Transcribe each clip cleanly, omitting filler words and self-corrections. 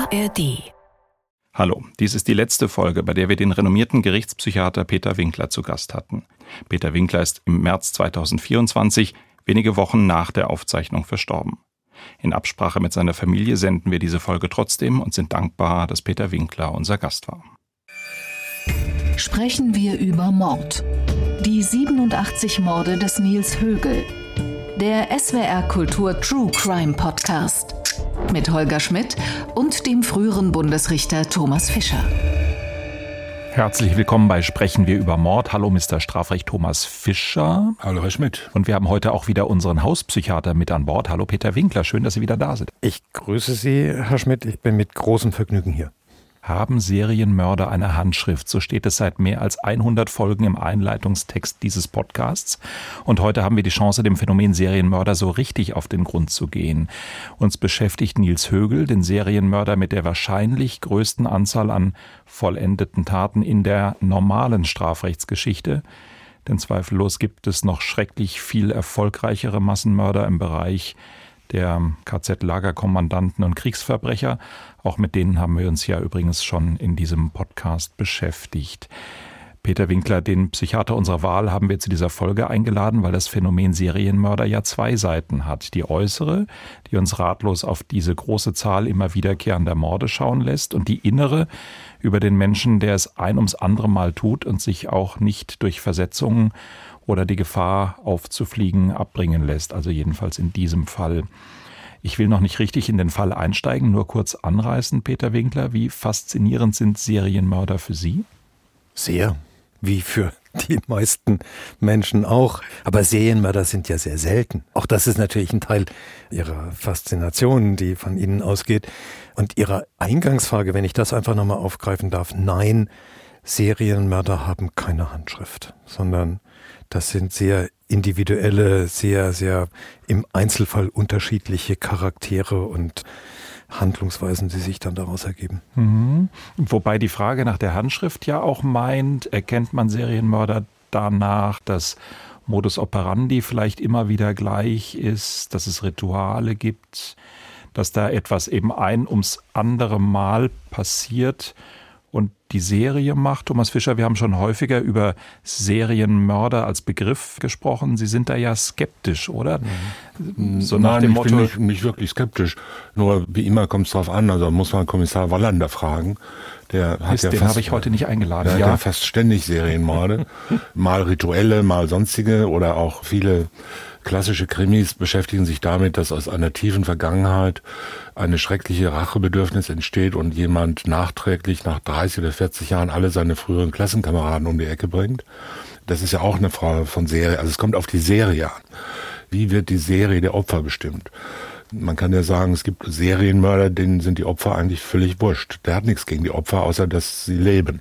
ARD. Hallo, dies ist die letzte Folge, bei der wir den renommierten Gerichtspsychiater Peter Winkler zu Gast hatten. Peter Winkler ist im März 2024, wenige Wochen nach der Aufzeichnung, verstorben. In Absprache mit seiner Familie senden wir diese Folge trotzdem und sind dankbar, dass Peter Winkler unser Gast war. Sprechen wir über Mord. Die 87 Morde des Nils Högel. Der SWR Kultur True Crime Podcast. Mit Holger Schmidt und dem früheren Bundesrichter Thomas Fischer. Herzlich willkommen bei Sprechen wir über Mord. Hallo Mr. Strafrecht Thomas Fischer. Hallo Herr Schmidt. Und wir haben heute auch wieder unseren Hauspsychiater mit an Bord. Hallo Peter Winkler, schön, dass Sie wieder da sind. Ich grüße Sie, Herr Schmidt. Ich bin mit großem Vergnügen hier. Haben Serienmörder eine Handschrift? So steht es seit mehr als 100 Folgen im Einleitungstext dieses Podcasts. Und heute haben wir die Chance, dem Phänomen Serienmörder so richtig auf den Grund zu gehen. Uns beschäftigt Nils Högel, den Serienmörder mit der wahrscheinlich größten Anzahl an vollendeten Taten in der normalen Strafrechtsgeschichte. Denn zweifellos gibt es noch schrecklich viel erfolgreichere Massenmörder im Bereich der KZ-Lagerkommandanten und Kriegsverbrecher. Auch mit denen haben wir uns ja übrigens schon in diesem Podcast beschäftigt. Peter Winkler, den Psychiater unserer Wahl, haben wir zu dieser Folge eingeladen, weil das Phänomen Serienmörder ja zwei Seiten hat. Die äußere, die uns ratlos auf diese große Zahl immer wiederkehrender Morde schauen lässt, und die innere, über den Menschen, der es ein ums andere Mal tut und sich auch nicht durch Versetzungen oder die Gefahr aufzufliegen abbringen lässt, also jedenfalls in diesem Fall. Ich will noch nicht richtig in den Fall einsteigen, nur kurz anreißen, Peter Winkler. Wie faszinierend sind Serienmörder für Sie? Sehr, wie für die meisten Menschen auch. Aber Serienmörder sind ja sehr selten. Auch das ist natürlich ein Teil Ihrer Faszination, die von Ihnen ausgeht. Und Ihrer Eingangsfrage, wenn ich das einfach nochmal aufgreifen darf: Nein, Serienmörder haben keine Handschrift, sondern das sind sehr individuelle, sehr im Einzelfall unterschiedliche Charaktere und Handlungsweisen, die sich dann daraus ergeben. Mhm. Wobei die Frage nach der Handschrift ja auch meint, erkennt man Serienmörder danach, dass Modus operandi vielleicht immer wieder gleich ist, dass es Rituale gibt, dass da etwas eben ein ums andere Mal passiert und die Serie macht. Thomas Fischer, wir haben schon häufiger über Serienmörder als Begriff gesprochen. Sie sind da ja skeptisch, oder? So nach dem Motto, ich bin nicht wirklich skeptisch. Nur wie immer kommt es drauf an. Also muss man Kommissar Wallander fragen. Den habe ich heute nicht eingeladen. Der hat ja fast ständig Serienmorde. Mal rituelle, mal sonstige oder auch viele klassische Krimis beschäftigen sich damit, dass aus einer tiefen Vergangenheit eine schreckliche Rachebedürfnis entsteht und jemand nachträglich nach 30 oder 40 Jahren alle seine früheren Klassenkameraden um die Ecke bringt. Das ist ja auch eine Frage von Serie. Also es kommt auf die Serie an. Wie wird die Serie der Opfer bestimmt? Man kann ja sagen, es gibt Serienmörder, denen sind die Opfer eigentlich völlig wurscht. Der hat nichts gegen die Opfer, außer dass sie leben.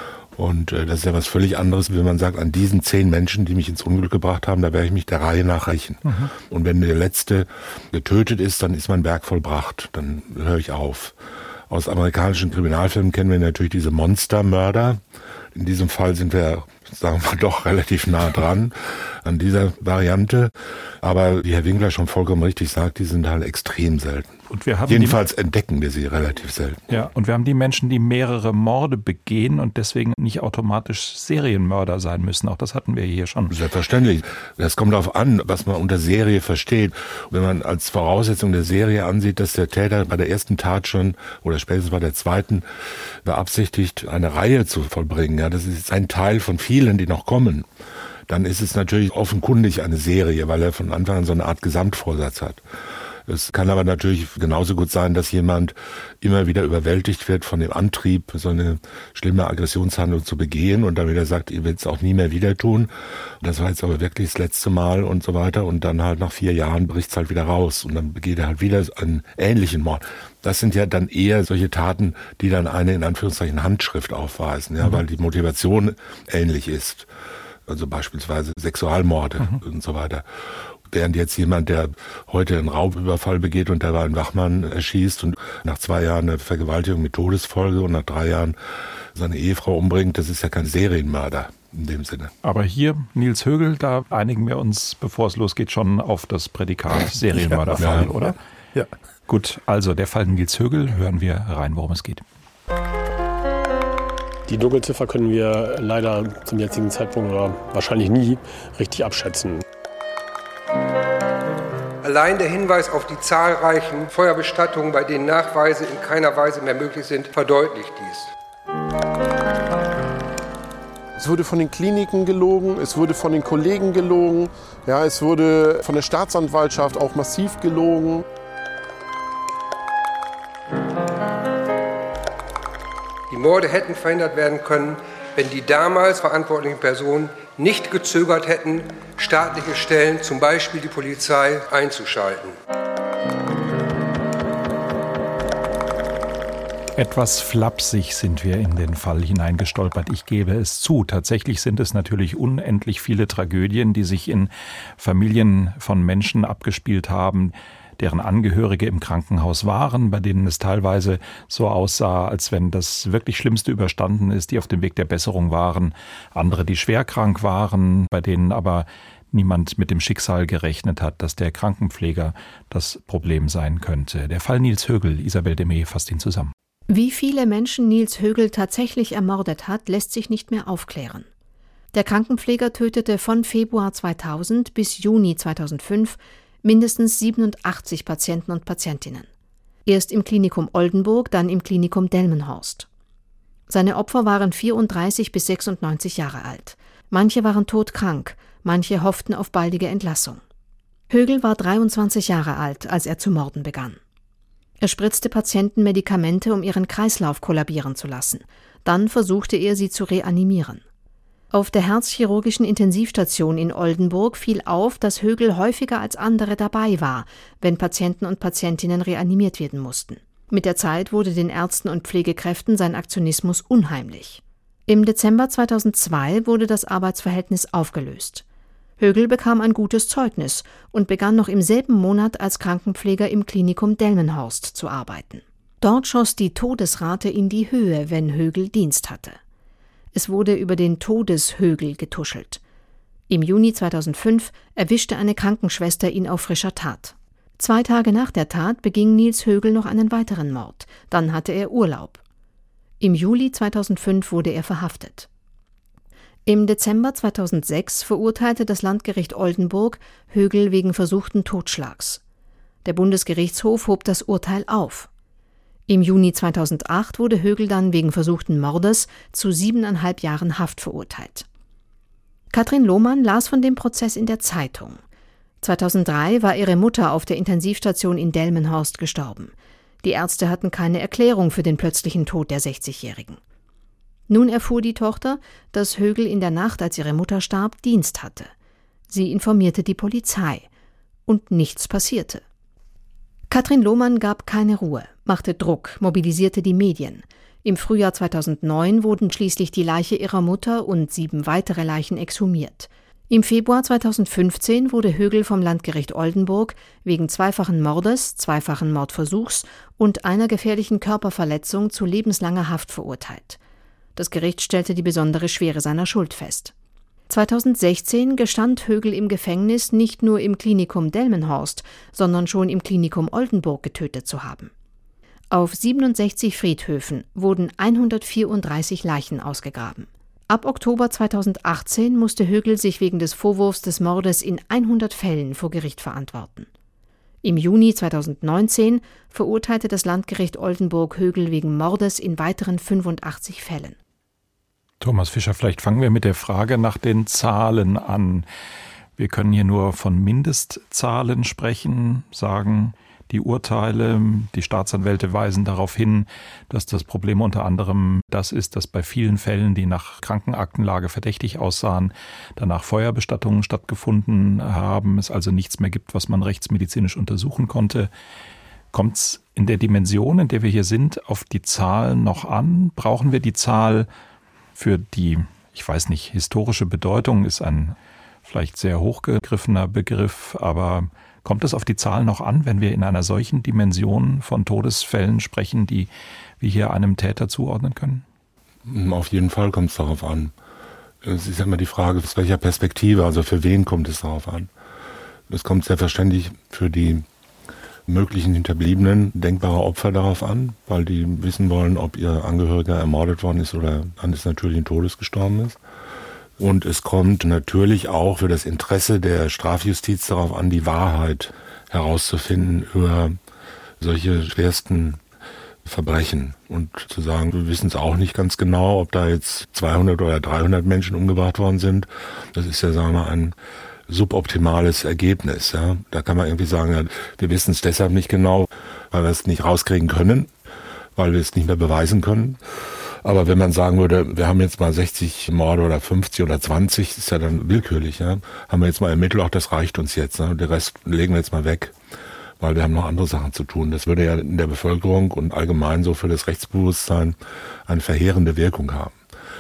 Und das ist ja was völlig anderes, wenn man sagt, an diesen 10 Menschen, die mich ins Unglück gebracht haben, da werde ich mich der Reihe nach rächen. Mhm. Und wenn der Letzte getötet ist, dann ist mein Werk vollbracht. Dann höre ich auf. Aus amerikanischen Kriminalfilmen kennen wir natürlich diese Monstermörder. In diesem Fall sind wir, sagen wir mal, doch relativ nah dran an dieser Variante. Aber wie Herr Winkler schon vollkommen richtig sagt, die sind halt extrem selten. Und wir haben jedenfalls entdecken wir sie relativ selten. Ja, und wir haben die Menschen, die mehrere Morde begehen und deswegen nicht automatisch Serienmörder sein müssen. Auch das hatten wir hier schon. Selbstverständlich. Das kommt darauf an, was man unter Serie versteht. Wenn man als Voraussetzung der Serie ansieht, dass der Täter bei der ersten Tat schon oder spätestens bei der zweiten beabsichtigt, eine Reihe zu vollbringen. Ja, das ist ein Teil von vielen, die noch kommen. Dann ist es natürlich offenkundig eine Serie, weil er von Anfang an so eine Art Gesamtvorsatz hat. Es kann aber natürlich genauso gut sein, dass jemand immer wieder überwältigt wird von dem Antrieb, so eine schlimme Aggressionshandlung zu begehen und dann wieder sagt, ihr werdet es auch nie mehr wieder tun. Das war jetzt aber wirklich das letzte Mal und so weiter. Und dann halt nach 4 Jahren bricht es halt wieder raus und dann begeht er halt wieder einen ähnlichen Mord. Das sind ja dann eher solche Taten, die dann eine in Anführungszeichen Handschrift aufweisen, ja, weil die Motivation ähnlich ist. Also beispielsweise Sexualmorde und so weiter. Während jetzt jemand, der heute einen Raubüberfall begeht und dabei einen Wachmann erschießt und nach 2 Jahren eine Vergewaltigung mit Todesfolge und nach 3 Jahren seine Ehefrau umbringt, das ist ja kein Serienmörder in dem Sinne. Aber hier, Nils Högel, da einigen wir uns, bevor es losgeht, schon auf das Prädikat Serienmörderfall, oder? Ja. Gut, also der Fall Nils Högel, hören wir rein, worum es geht. Die Dunkelziffer können wir leider zum jetzigen Zeitpunkt oder wahrscheinlich nie richtig abschätzen. Allein der Hinweis auf die zahlreichen Feuerbestattungen, bei denen Nachweise in keiner Weise mehr möglich sind, verdeutlicht dies. Es wurde von den Kliniken gelogen, es wurde von den Kollegen gelogen, ja, es wurde von der Staatsanwaltschaft auch massiv gelogen. Die Morde hätten verhindert werden können, wenn die damals verantwortlichen Personen nicht gezögert hätten, staatliche Stellen, zum Beispiel die Polizei, einzuschalten. Etwas flapsig sind wir in den Fall hineingestolpert. Ich gebe es zu. Tatsächlich sind es natürlich unendlich viele Tragödien, die sich in Familien von Menschen abgespielt haben, deren Angehörige im Krankenhaus waren, bei denen es teilweise so aussah, als wenn das wirklich Schlimmste überstanden ist, die auf dem Weg der Besserung waren. Andere, die schwer krank waren, bei denen aber niemand mit dem Schicksal gerechnet hat, dass der Krankenpfleger das Problem sein könnte. Der Fall Nils Högel, Isabel Demey fasst ihn zusammen. Wie viele Menschen Nils Högel tatsächlich ermordet hat, lässt sich nicht mehr aufklären. Der Krankenpfleger tötete von Februar 2000 bis Juni 2005 mindestens 87 Patienten und Patientinnen. Erst im Klinikum Oldenburg, dann im Klinikum Delmenhorst. Seine Opfer waren 34 bis 96 Jahre alt. Manche waren todkrank, manche hofften auf baldige Entlassung. Högel war 23 Jahre alt, als er zu morden begann. Er spritzte Patienten Medikamente, um ihren Kreislauf kollabieren zu lassen. Dann versuchte er, sie zu reanimieren. Auf der herzchirurgischen Intensivstation in Oldenburg fiel auf, dass Högel häufiger als andere dabei war, wenn Patienten und Patientinnen reanimiert werden mussten. Mit der Zeit wurde den Ärzten und Pflegekräften sein Aktionismus unheimlich. Im Dezember 2002 wurde das Arbeitsverhältnis aufgelöst. Högel bekam ein gutes Zeugnis und begann noch im selben Monat als Krankenpfleger im Klinikum Delmenhorst zu arbeiten. Dort schoss die Todesrate in die Höhe, wenn Högel Dienst hatte. Es wurde über den Todeshögel getuschelt. Im Juni 2005 erwischte eine Krankenschwester ihn auf frischer Tat. 2 Tage nach der Tat beging Nils Högel noch einen weiteren Mord. Dann hatte er Urlaub. Im Juli 2005 wurde er verhaftet. Im Dezember 2006 verurteilte das Landgericht Oldenburg Högel wegen versuchten Totschlags. Der Bundesgerichtshof hob das Urteil auf. Im Juni 2008 wurde Högel dann wegen versuchten Mordes zu 7,5 Jahren Haft verurteilt. Katrin Lohmann las von dem Prozess in der Zeitung. 2003 war ihre Mutter auf der Intensivstation in Delmenhorst gestorben. Die Ärzte hatten keine Erklärung für den plötzlichen Tod der 60-Jährigen. Nun erfuhr die Tochter, dass Högel in der Nacht, als ihre Mutter starb, Dienst hatte. Sie informierte die Polizei. Und nichts passierte. Katrin Lohmann gab keine Ruhe, machte Druck, mobilisierte die Medien. Im Frühjahr 2009 wurden schließlich die Leiche ihrer Mutter und 7 weitere Leichen exhumiert. Im Februar 2015 wurde Högel vom Landgericht Oldenburg wegen 2-fachen Mordes, 2-fachen Mordversuchs und einer gefährlichen Körperverletzung zu lebenslanger Haft verurteilt. Das Gericht stellte die besondere Schwere seiner Schuld fest. 2016 gestand Högel im Gefängnis, nicht nur im Klinikum Delmenhorst, sondern schon im Klinikum Oldenburg getötet zu haben. Auf 67 Friedhöfen wurden 134 Leichen ausgegraben. Ab Oktober 2018 musste Högel sich wegen des Vorwurfs des Mordes in 100 Fällen vor Gericht verantworten. Im Juni 2019 verurteilte das Landgericht Oldenburg Högel wegen Mordes in weiteren 85 Fällen. Thomas Fischer, vielleicht fangen wir mit der Frage nach den Zahlen an. Wir können hier nur von Mindestzahlen sprechen, sagen die Urteile. Die Staatsanwälte weisen darauf hin, dass das Problem unter anderem das ist, dass bei vielen Fällen, die nach Krankenaktenlage verdächtig aussahen, danach Feuerbestattungen stattgefunden haben, es also nichts mehr gibt, was man rechtsmedizinisch untersuchen konnte. Kommt es in der Dimension, in der wir hier sind, auf die Zahlen noch an? Brauchen wir die Zahl für die, ich weiß nicht, historische Bedeutung ist ein vielleicht sehr hochgegriffener Begriff, aber kommt es auf die Zahlen noch an, wenn wir in einer solchen Dimension von Todesfällen sprechen, die wir hier einem Täter zuordnen können? Auf jeden Fall kommt es darauf an. Es ist immer die Frage, aus welcher Perspektive, also für wen kommt es darauf an. Es kommt selbstverständlich für die möglichen Hinterbliebenen denkbare Opfer darauf an, weil die wissen wollen, ob ihr Angehöriger ermordet worden ist oder eines natürlichen Todes gestorben ist. Und es kommt natürlich auch für das Interesse der Strafjustiz darauf an, die Wahrheit herauszufinden über solche schwersten Verbrechen. Und zu sagen, wir wissen es auch nicht ganz genau, ob da jetzt 200 oder 300 Menschen umgebracht worden sind. Das ist ja, sagen wir mal, ein suboptimales Ergebnis. Ja. Da kann man irgendwie sagen, ja, wir wissen es deshalb nicht genau, weil wir es nicht rauskriegen können, weil wir es nicht mehr beweisen können. Aber wenn man sagen würde, wir haben jetzt mal 60 Morde oder 50 oder 20, ist ja dann willkürlich. Ja. Haben wir jetzt mal ermittelt, auch das reicht uns jetzt. Ne. Den Rest legen wir jetzt mal weg, weil wir haben noch andere Sachen zu tun. Das würde ja in der Bevölkerung und allgemein so für das Rechtsbewusstsein eine verheerende Wirkung haben.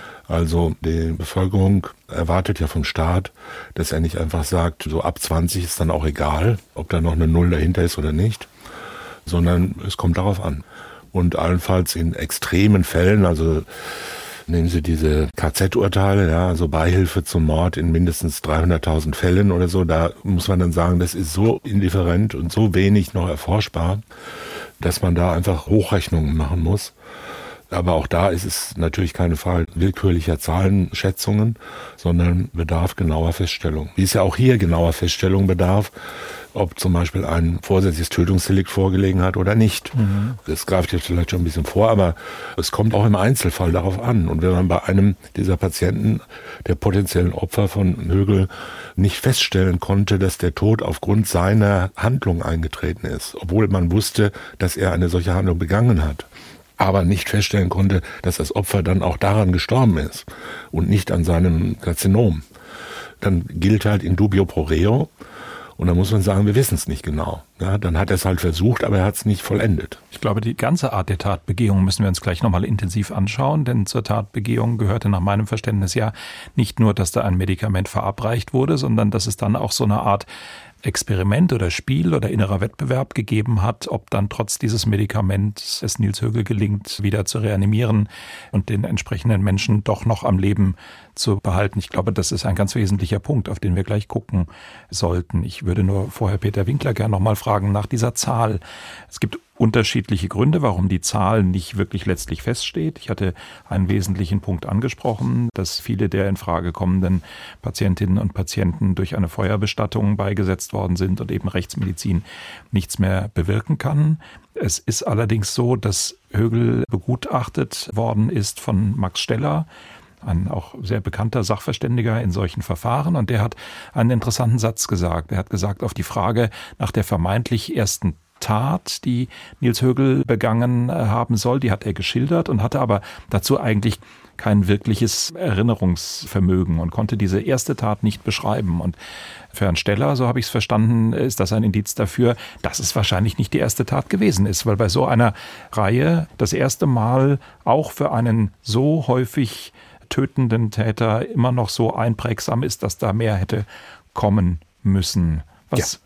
Also die Bevölkerung erwartet ja vom Staat, dass er nicht einfach sagt, so ab 20 ist dann auch egal, ob da noch eine Null dahinter ist oder nicht, sondern es kommt darauf an. Und allenfalls in extremen Fällen, also nehmen Sie diese KZ-Urteile, ja, also Beihilfe zum Mord in mindestens 300.000 Fällen oder so, da muss man dann sagen, das ist so indifferent und so wenig noch erforschbar, dass man da einfach Hochrechnungen machen muss. Aber auch da ist es natürlich keine Frage willkürlicher Zahlenschätzungen, sondern bedarf genauer Feststellung. Wie es ja auch hier genauer Feststellung bedarf, ob zum Beispiel ein vorsätzliches Tötungsdelikt vorgelegen hat oder nicht. Das greift jetzt vielleicht schon ein bisschen vor, aber es kommt auch im Einzelfall darauf an. Und wenn man bei einem dieser Patienten, der potenziellen Opfer von Högel, nicht feststellen konnte, dass der Tod aufgrund seiner Handlung eingetreten ist, obwohl man wusste, dass er eine solche Handlung begangen hat, aber nicht feststellen konnte, dass das Opfer dann auch daran gestorben ist und nicht an seinem Karzinom, dann gilt halt in dubio pro reo. Und dann muss man sagen, wir wissen es nicht genau. Ja, dann hat er es halt versucht, aber er hat es nicht vollendet. Ich glaube, die ganze Art der Tatbegehung müssen wir uns gleich nochmal intensiv anschauen, denn zur Tatbegehung gehörte nach meinem Verständnis ja nicht nur, dass da ein Medikament verabreicht wurde, sondern dass es dann auch so eine Art Experiment oder Spiel oder innerer Wettbewerb gegeben hat, ob dann trotz dieses Medikaments es Nils Högel gelingt, wieder zu reanimieren und den entsprechenden Menschen doch noch am Leben zu behalten. Ich glaube, das ist ein ganz wesentlicher Punkt, auf den wir gleich gucken sollten. Ich würde nur vorher Peter Winkler gerne noch mal fragen nach dieser Zahl. Es gibt unterschiedliche Gründe, warum die Zahl nicht wirklich letztlich feststeht. Ich hatte einen wesentlichen Punkt angesprochen, dass viele der in Frage kommenden Patientinnen und Patienten durch eine Feuerbestattung beigesetzt worden sind und eben Rechtsmedizin nichts mehr bewirken kann. Es ist allerdings so, dass Högel begutachtet worden ist von Max Steller, ein auch sehr bekannter Sachverständiger in solchen Verfahren. Und der hat einen interessanten Satz gesagt. Er hat gesagt, auf die Frage nach der vermeintlich ersten Tat, die Nils Högel begangen haben soll, die hat er geschildert und hatte aber dazu eigentlich kein wirkliches Erinnerungsvermögen und konnte diese erste Tat nicht beschreiben. Und für Herrn Steller, so habe ich es verstanden, ist das ein Indiz dafür, dass es wahrscheinlich nicht die erste Tat gewesen ist, weil bei so einer Reihe das erste Mal auch für einen so häufig tötenden Täter immer noch so einprägsam ist, dass da mehr hätte kommen müssen. Was?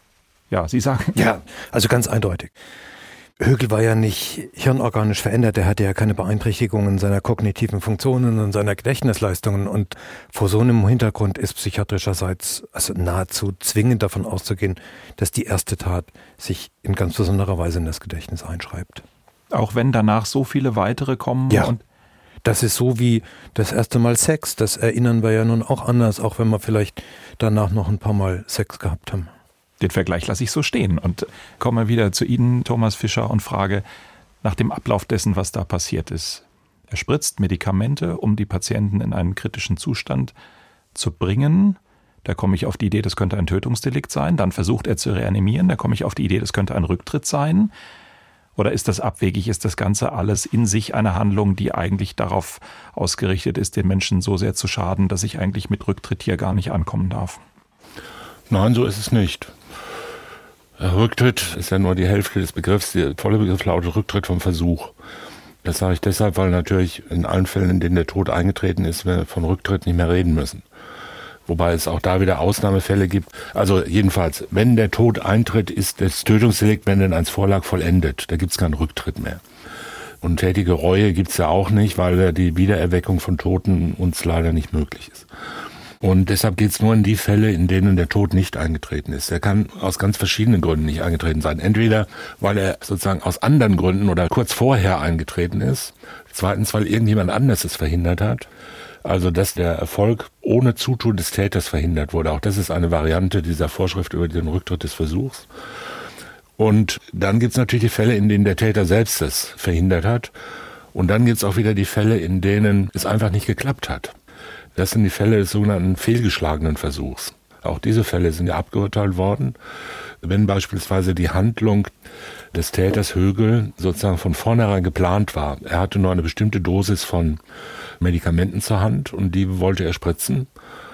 Ja, Sie sagen. Ja, also ganz eindeutig. Högel war ja nicht hirnorganisch verändert, er hatte ja keine Beeinträchtigungen seiner kognitiven Funktionen und seiner Gedächtnisleistungen und vor so einem Hintergrund ist psychiatrischerseits also nahezu zwingend davon auszugehen, dass die erste Tat sich in ganz besonderer Weise in das Gedächtnis einschreibt. Auch wenn danach so viele weitere kommen? Ja, und das ist so wie das erste Mal Sex, das erinnern wir ja nun auch anders, auch wenn wir vielleicht danach noch ein paar Mal Sex gehabt haben. Den Vergleich lasse ich so stehen und komme wieder zu Ihnen, Thomas Fischer, und frage nach dem Ablauf dessen, was da passiert ist. Er spritzt Medikamente, um die Patienten in einen kritischen Zustand zu bringen. Da komme ich auf die Idee, das könnte ein Tötungsdelikt sein. Dann versucht er zu reanimieren. Da komme ich auf die Idee, das könnte ein Rücktritt sein. Oder ist das abwegig? Ist das Ganze alles in sich eine Handlung, die eigentlich darauf ausgerichtet ist, den Menschen so sehr zu schaden, dass ich eigentlich mit Rücktritt hier gar nicht ankommen darf? Nein, so ist es nicht. Rücktritt ist ja nur die Hälfte des Begriffs. Der volle Begriff lautet Rücktritt vom Versuch. Das sage ich deshalb, weil natürlich in allen Fällen, in denen der Tod eingetreten ist, wir von Rücktritt nicht mehr reden müssen. Wobei es auch da wieder Ausnahmefälle gibt. Also jedenfalls, wenn der Tod eintritt, ist das Tötungsdelikt, wenn denn eins vorlag, vollendet. Da gibt es keinen Rücktritt mehr. Und tätige Reue gibt es ja auch nicht, weil die Wiedererweckung von Toten uns leider nicht möglich ist. Und deshalb geht es nur in die Fälle, in denen der Tod nicht eingetreten ist. Der kann aus ganz verschiedenen Gründen nicht eingetreten sein. Entweder, weil er sozusagen aus anderen Gründen oder kurz vorher eingetreten ist. Zweitens, weil irgendjemand anderes es verhindert hat. Also, dass der Erfolg ohne Zutun des Täters verhindert wurde. Auch das ist eine Variante dieser Vorschrift über den Rücktritt des Versuchs. Und dann gibt es natürlich die Fälle, in denen der Täter selbst es verhindert hat. Und dann gibt es auch wieder die Fälle, in denen es einfach nicht geklappt hat. Das sind die Fälle des sogenannten fehlgeschlagenen Versuchs. Auch diese Fälle sind ja abgeurteilt worden. Wenn beispielsweise die Handlung des Täters Högel sozusagen von vornherein geplant war. Er hatte nur eine bestimmte Dosis von Medikamenten zur Hand und die wollte er spritzen.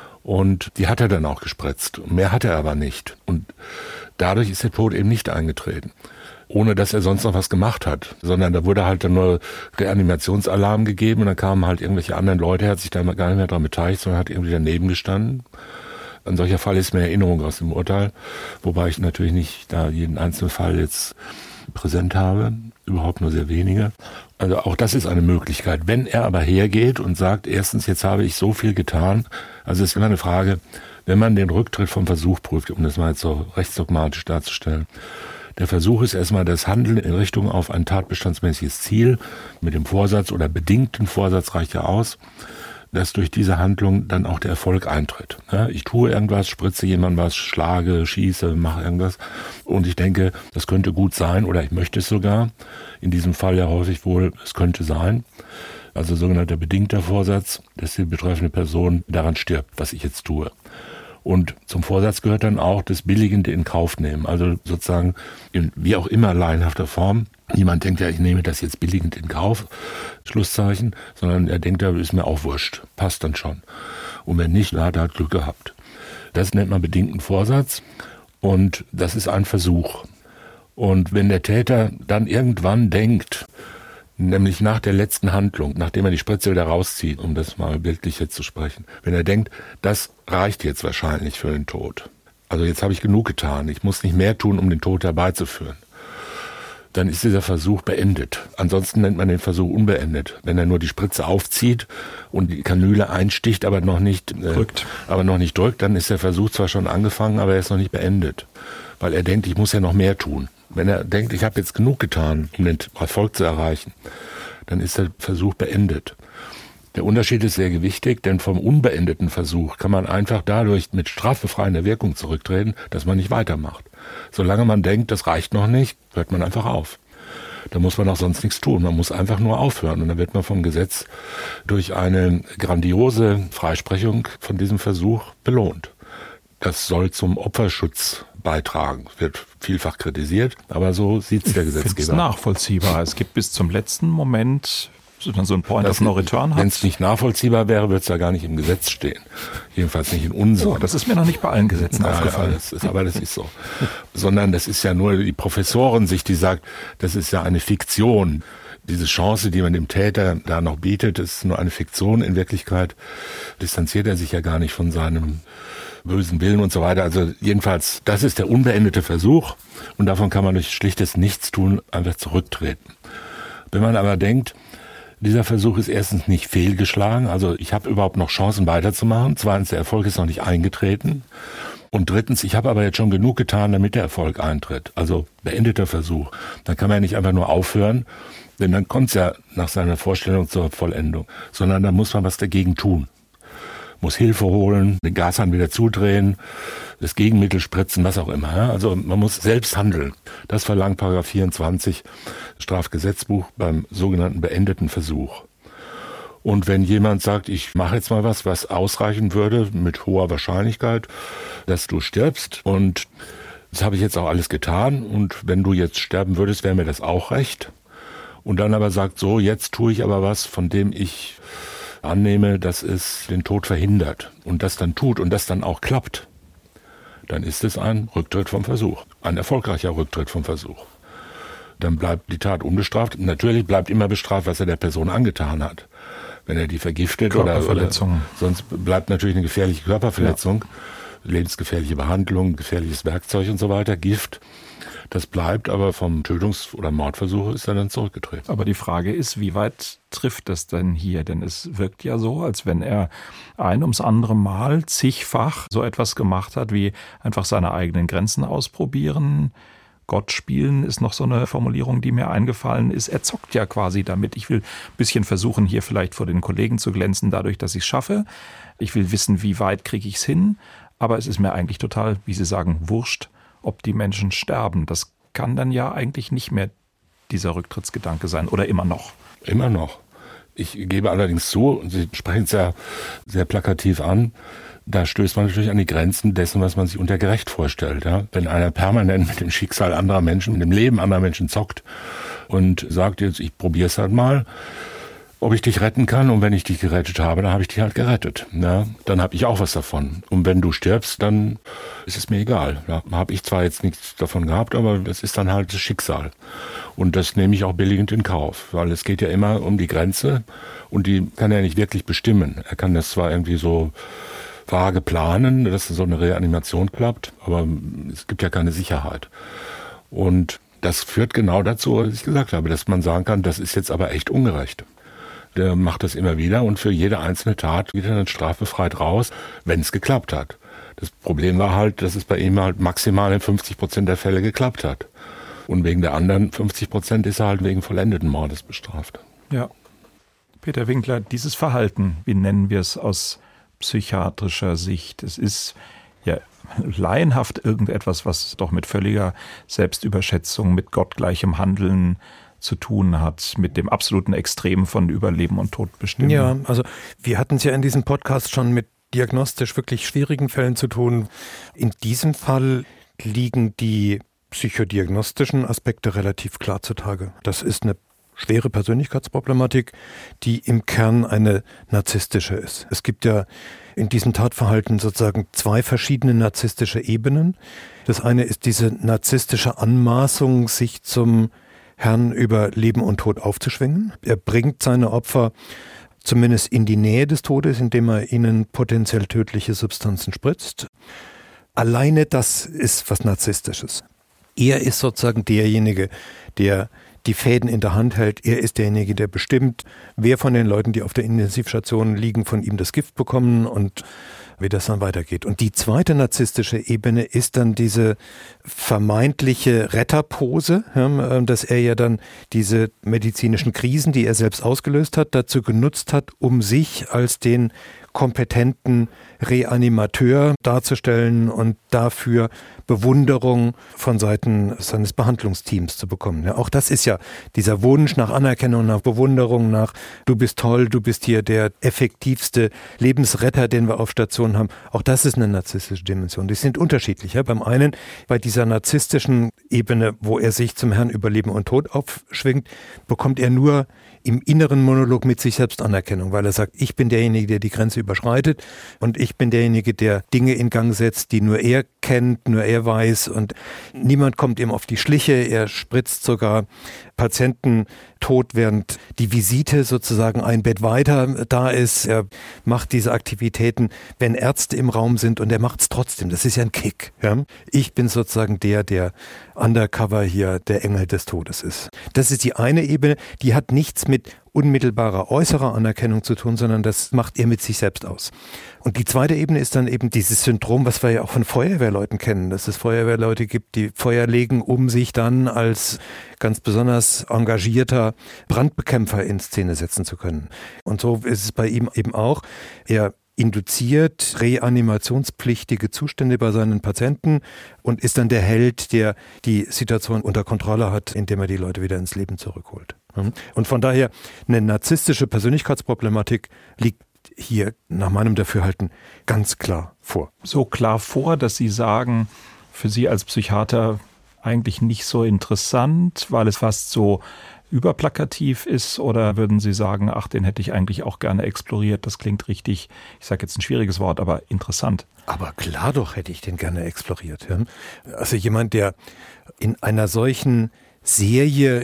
Und die hat er dann auch gespritzt. Mehr hatte er aber nicht. Und dadurch ist der Tod eben nicht eingetreten. Ohne dass er sonst noch was gemacht hat, sondern da wurde halt dann nur Reanimationsalarm gegeben und dann kamen halt irgendwelche anderen Leute, er hat sich da gar nicht mehr daran beteiligt, sondern hat irgendwie daneben gestanden. Ein solcher Fall ist mir Erinnerung aus dem Urteil, wobei ich natürlich nicht da jeden einzelnen Fall jetzt präsent habe, überhaupt nur sehr wenige. Also auch das ist eine Möglichkeit. Wenn er aber hergeht und sagt, erstens, jetzt habe ich so viel getan, also es ist immer eine Frage, wenn man den Rücktritt vom Versuch prüft, um das mal jetzt so rechtsdogmatisch darzustellen. Der Versuch ist erstmal das Handeln in Richtung auf ein tatbestandsmäßiges Ziel. Mit dem Vorsatz oder bedingten Vorsatz reicht ja aus, dass durch diese Handlung dann auch der Erfolg eintritt. Ja, ich tue irgendwas, spritze jemand was, schlage, schieße, mache irgendwas und ich denke, das könnte gut sein oder ich möchte es sogar. In diesem Fall ja häufig wohl, es könnte sein. Also sogenannter bedingter Vorsatz, dass die betreffende Person daran stirbt, was ich jetzt tue. Und zum Vorsatz gehört dann auch das Billigende in Kauf nehmen. Also sozusagen in wie auch immer laienhafter Form. Niemand denkt ja, ich nehme das jetzt billigend in Kauf, Schlusszeichen, sondern er denkt, da ist mir auch wurscht, passt dann schon. Und wenn nicht, dann hat er halt Glück gehabt. Das nennt man bedingten Vorsatz und das ist ein Versuch. Und wenn der Täter dann irgendwann denkt, nämlich nach der letzten Handlung, nachdem er die Spritze wieder rauszieht, um das mal bildlich jetzt zu sprechen, wenn er denkt, das reicht jetzt wahrscheinlich für den Tod. Also jetzt habe ich genug getan, ich muss nicht mehr tun, um den Tod herbeizuführen. Dann ist dieser Versuch beendet. Ansonsten nennt man den Versuch unbeendet. Wenn er nur die Spritze aufzieht und die Kanüle einsticht, aber noch nicht drückt, dann ist der Versuch zwar schon angefangen, aber er ist noch nicht beendet. Weil er denkt, ich muss ja noch mehr tun. Wenn er denkt, ich habe jetzt genug getan, um den Erfolg zu erreichen, dann ist der Versuch beendet. Der Unterschied ist sehr gewichtig, denn vom unbeendeten Versuch kann man einfach dadurch mit strafbefreiender Wirkung zurücktreten, dass man nicht weitermacht. Solange man denkt, das reicht noch nicht, hört man einfach auf. Da muss man auch sonst nichts tun. Man muss einfach nur aufhören. Und dann wird man vom Gesetz durch eine grandiose Freisprechung von diesem Versuch belohnt. Das soll zum Opferschutz beitragen. Wird vielfach kritisiert, aber so sieht es der Gesetzgeber. Ich finde es nachvollziehbar. Es gibt bis zum letzten Moment so ein Point of No Return. Wenn es nicht nachvollziehbar wäre, würde es ja gar nicht im Gesetz stehen. Jedenfalls nicht in unserem. Oh, das ist mir noch nicht bei allen Gesetzen aufgefallen. Aber das ist so. Sondern das ist ja nur die Professorensicht, die sagt, das ist ja eine Fiktion. Diese Chance, die man dem Täter da noch bietet, ist nur eine Fiktion. In Wirklichkeit distanziert er sich ja gar nicht von seinem bösen Willen und so weiter. Also jedenfalls, das ist der unbeendete Versuch und davon kann man durch schlichtes Nichtstun einfach zurücktreten. Wenn man aber denkt, dieser Versuch ist erstens nicht fehlgeschlagen, also ich habe überhaupt noch Chancen weiterzumachen, zweitens, der Erfolg ist noch nicht eingetreten und drittens, ich habe aber jetzt schon genug getan, damit der Erfolg eintritt, also beendeter Versuch. Dann kann man ja nicht einfach nur aufhören, denn dann kommt es ja nach seiner Vorstellung zur Vollendung, sondern da muss man was dagegen tun. Muss Hilfe holen, den Gashahn wieder zudrehen, das Gegenmittel spritzen, was auch immer. Ja? Also man muss selbst handeln. Das verlangt § 24 Strafgesetzbuch beim sogenannten beendeten Versuch. Und wenn jemand sagt, ich mache jetzt mal was ausreichen würde, mit hoher Wahrscheinlichkeit, dass du stirbst und das habe ich jetzt auch alles getan und wenn du jetzt sterben würdest, wäre mir das auch recht. Und dann aber sagt, so, jetzt tue ich aber was, von dem ich annehme, dass es den Tod verhindert und das dann tut und das dann auch klappt, dann ist es ein Rücktritt vom Versuch, ein erfolgreicher Rücktritt vom Versuch. Dann bleibt die Tat unbestraft. Natürlich bleibt immer bestraft, was er der Person angetan hat. Wenn er die vergiftet oder sonst bleibt natürlich eine gefährliche Körperverletzung, lebensgefährliche Behandlung, gefährliches Werkzeug und so weiter, Gift. Das bleibt, aber vom Tötungs- oder Mordversuch ist er dann zurückgetreten. Aber die Frage ist, wie weit trifft das denn hier? Denn es wirkt ja so, als wenn er ein ums andere Mal zigfach so etwas gemacht hat, wie einfach seine eigenen Grenzen ausprobieren. Gott spielen ist noch so eine Formulierung, die mir eingefallen ist. Er zockt ja quasi damit. Ich will ein bisschen versuchen, hier vielleicht vor den Kollegen zu glänzen, dadurch, dass ich es schaffe. Ich will wissen, wie weit kriege ich es hin. Aber es ist mir eigentlich total, wie Sie sagen, wurscht, ob die Menschen sterben. Das kann dann ja eigentlich nicht mehr dieser Rücktrittsgedanke sein. Oder immer noch? Immer noch. Ich gebe allerdings zu, und Sie sprechen es ja sehr plakativ an, da stößt man natürlich an die Grenzen dessen, was man sich unter gerecht vorstellt. Ja? Wenn einer permanent mit dem Schicksal anderer Menschen, mit dem Leben anderer Menschen zockt und sagt jetzt, ich probiere es halt mal, ob ich dich retten kann. Und wenn ich dich gerettet habe, dann habe ich dich halt gerettet. Ja? Dann habe ich auch was davon. Und wenn du stirbst, dann ist es mir egal. Da habe ich zwar jetzt nichts davon gehabt, aber das ist dann halt das Schicksal. Und das nehme ich auch billigend in Kauf, weil es geht ja immer um die Grenze und die kann er nicht wirklich bestimmen. Er kann das zwar irgendwie so vage planen, dass so eine Reanimation klappt, aber es gibt ja keine Sicherheit. Und das führt genau dazu, was ich gesagt habe, dass man sagen kann, das ist jetzt aber echt ungerecht. Der macht das immer wieder und für jede einzelne Tat geht er dann strafbefreit raus, wenn es geklappt hat. Das Problem war halt, dass es bei ihm halt maximal in 50% der Fälle geklappt hat. Und wegen der anderen 50% ist er halt wegen vollendeten Mordes bestraft. Ja. Peter Winkler, dieses Verhalten, wie nennen wir es aus psychiatrischer Sicht? Es ist ja laienhaft irgendetwas, was doch mit völliger Selbstüberschätzung, mit gottgleichem Handeln zu tun hat, mit dem absoluten Extrem von Überleben und Tod bestimmen. Ja, also wir hatten es ja in diesem Podcast schon mit diagnostisch wirklich schwierigen Fällen zu tun. In diesem Fall liegen die psychodiagnostischen Aspekte relativ klar zutage. Das ist eine schwere Persönlichkeitsproblematik, die im Kern eine narzisstische ist. Es gibt ja in diesem Tatverhalten sozusagen zwei verschiedene narzisstische Ebenen. Das eine ist diese narzisstische Anmaßung, sich zum Herrn über Leben und Tod aufzuschwingen. Er bringt seine Opfer zumindest in die Nähe des Todes, indem er ihnen potenziell tödliche Substanzen spritzt. Alleine das ist was Narzisstisches. Er ist sozusagen derjenige, der die Fäden in der Hand hält. Er ist derjenige, der bestimmt, wer von den Leuten, die auf der Intensivstation liegen, von ihm das Gift bekommen und wie das dann weitergeht. Und die zweite narzisstische Ebene ist dann diese vermeintliche Retterpose, dass er ja dann diese medizinischen Krisen, die er selbst ausgelöst hat, dazu genutzt hat, um sich als den kompetenten Reanimateur darzustellen und dafür Bewunderung von Seiten seines Behandlungsteams zu bekommen. Ja, auch das ist ja dieser Wunsch nach Anerkennung, nach Bewunderung, nach du bist toll, du bist hier der effektivste Lebensretter, den wir auf Station haben. Auch das ist eine narzisstische Dimension. Die sind unterschiedlich. Ja. Beim einen, bei dieser narzisstischen Ebene, wo er sich zum Herrn über Leben und Tod aufschwingt, bekommt er nur im inneren Monolog mit sich selbst Anerkennung, weil er sagt, ich bin derjenige, der die Grenze überschreitet und ich bin derjenige, der Dinge in Gang setzt, die nur er kennt, nur er weiß und niemand kommt ihm auf die Schliche. Er spritzt sogar Patienten tot, während die Visite sozusagen ein Bett weiter da ist. Er macht diese Aktivitäten, wenn Ärzte im Raum sind und er macht es trotzdem. Das ist ja ein Kick. Ja? Ich bin sozusagen der undercover hier der Engel des Todes ist. Das ist die eine Ebene, die hat nichts mit unmittelbarer äußerer Anerkennung zu tun, sondern das macht er mit sich selbst aus. Und die zweite Ebene ist dann eben dieses Syndrom, was wir ja auch von Feuerwehrleuten kennen, dass es Feuerwehrleute gibt, die Feuer legen, um sich dann als ganz besonders engagierter Brandbekämpfer in Szene setzen zu können. Und so ist es bei ihm eben auch. Er induziert reanimationspflichtige Zustände bei seinen Patienten und ist dann der Held, der die Situation unter Kontrolle hat, indem er die Leute wieder ins Leben zurückholt. Und von daher eine narzisstische Persönlichkeitsproblematik liegt hier nach meinem Dafürhalten ganz klar vor. So klar vor, dass Sie sagen, für Sie als Psychiater eigentlich nicht so interessant, weil es fast so überplakativ ist, oder würden Sie sagen, ach, den hätte ich eigentlich auch gerne exploriert, das klingt richtig, ich sage jetzt ein schwieriges Wort, aber interessant. Aber klar doch hätte ich den gerne exploriert. Ja? Also jemand, der in einer solchen Serie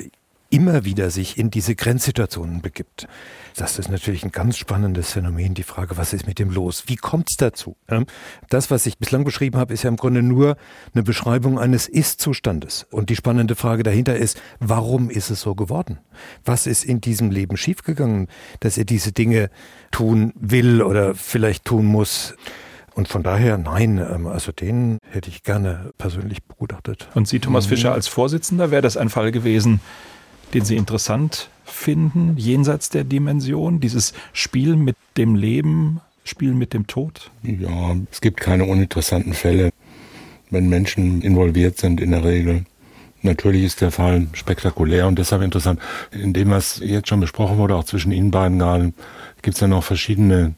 immer wieder sich in diese Grenzsituationen begibt. Das ist natürlich ein ganz spannendes Phänomen, die Frage, was ist mit dem los? Wie kommt es dazu? Das, was ich bislang beschrieben habe, ist ja im Grunde nur eine Beschreibung eines Ist-Zustandes. Und die spannende Frage dahinter ist, warum ist es so geworden? Was ist in diesem Leben schiefgegangen, dass er diese Dinge tun will oder vielleicht tun muss? Und von daher, nein, also den hätte ich gerne persönlich begutachtet. Und Sie, Thomas Fischer, als Vorsitzender, wäre das ein Fall gewesen, den Sie interessant finden, jenseits der Dimension, dieses Spiel mit dem Leben, Spiel mit dem Tod? Ja, es gibt keine uninteressanten Fälle, wenn Menschen involviert sind in der Regel. Natürlich ist der Fall spektakulär und deshalb interessant. In dem, was jetzt schon besprochen wurde, auch zwischen Ihnen beiden gerade, gibt es ja noch verschiedene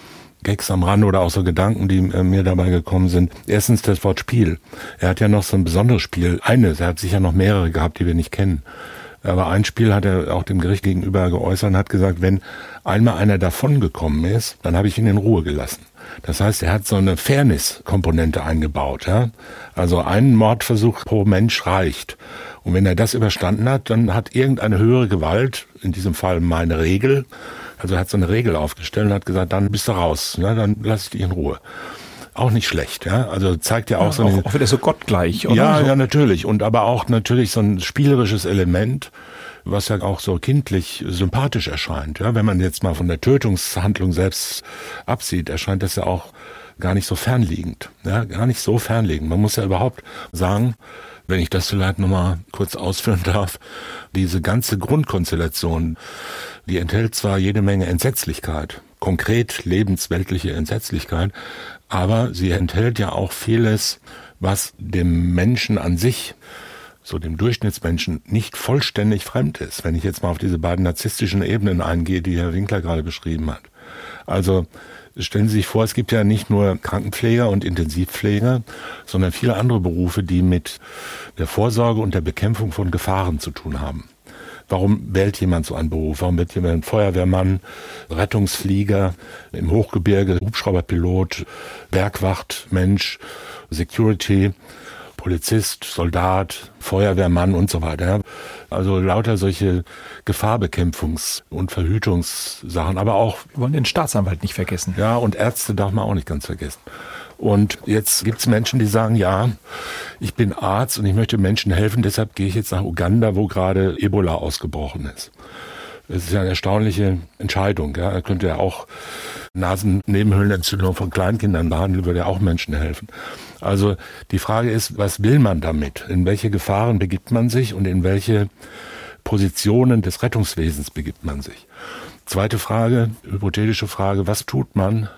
Gags am Rand oder auch so Gedanken, die mir dabei gekommen sind. Erstens das Wort Spiel. Er hat ja noch so ein besonderes Spiel. Er hat sicher noch mehrere gehabt, die wir nicht kennen. Aber ein Spiel hat er auch dem Gericht gegenüber geäußert und hat gesagt, wenn einmal einer davongekommen ist, dann habe ich ihn in Ruhe gelassen. Das heißt, er hat so eine Fairness-Komponente eingebaut. Ja? Also ein Mordversuch pro Mensch reicht. Und wenn er das überstanden hat, dann hat irgendeine höhere Gewalt, in diesem Fall meine Regel, also er hat so eine Regel aufgestellt und hat gesagt, dann bist du raus, ne? Dann lass ich dich in Ruhe. Auch nicht schlecht, ja. Also zeigt ja auch so auch wieder so gottgleich, oder? Ja, so. Ja, natürlich. Und aber auch natürlich so ein spielerisches Element, was ja auch so kindlich sympathisch erscheint. Ja, wenn man jetzt mal von der Tötungshandlung selbst absieht, erscheint das ja auch gar nicht so fernliegend. Ja, gar nicht so fernliegend. Man muss ja überhaupt sagen, wenn ich das vielleicht nochmal kurz ausführen darf, diese ganze Grundkonstellation, die enthält zwar jede Menge Entsetzlichkeit, konkret lebensweltliche Entsetzlichkeit, aber sie enthält ja auch vieles, was dem Menschen an sich, so dem Durchschnittsmenschen, nicht vollständig fremd ist. Wenn ich jetzt mal auf diese beiden narzisstischen Ebenen eingehe, die Herr Winkler gerade beschrieben hat. Also stellen Sie sich vor, es gibt ja nicht nur Krankenpfleger und Intensivpfleger, sondern viele andere Berufe, die mit der Vorsorge und der Bekämpfung von Gefahren zu tun haben. Warum wählt jemand so einen Beruf? Warum wird jemand Feuerwehrmann, Rettungsflieger, im Hochgebirge, Hubschrauberpilot, Bergwachtmensch, Security, Polizist, Soldat, Feuerwehrmann und so weiter. Also lauter solche Gefahrbekämpfungs- und Verhütungssachen, aber auch... Wir wollen den Staatsanwalt nicht vergessen. Ja, und Ärzte darf man auch nicht ganz vergessen. Und jetzt gibt es Menschen, die sagen, ja, ich bin Arzt und ich möchte Menschen helfen, deshalb gehe ich jetzt nach Uganda, wo gerade Ebola ausgebrochen ist. Das ist ja eine erstaunliche Entscheidung. Ja. Er könnte ja auch Nasennebenhöhlenentzündung von Kleinkindern behandeln, würde ja auch Menschen helfen. Also die Frage ist, was will man damit? In welche Gefahren begibt man sich und in welche Positionen des Rettungswesens begibt man sich? Zweite Frage, hypothetische Frage, was tut man,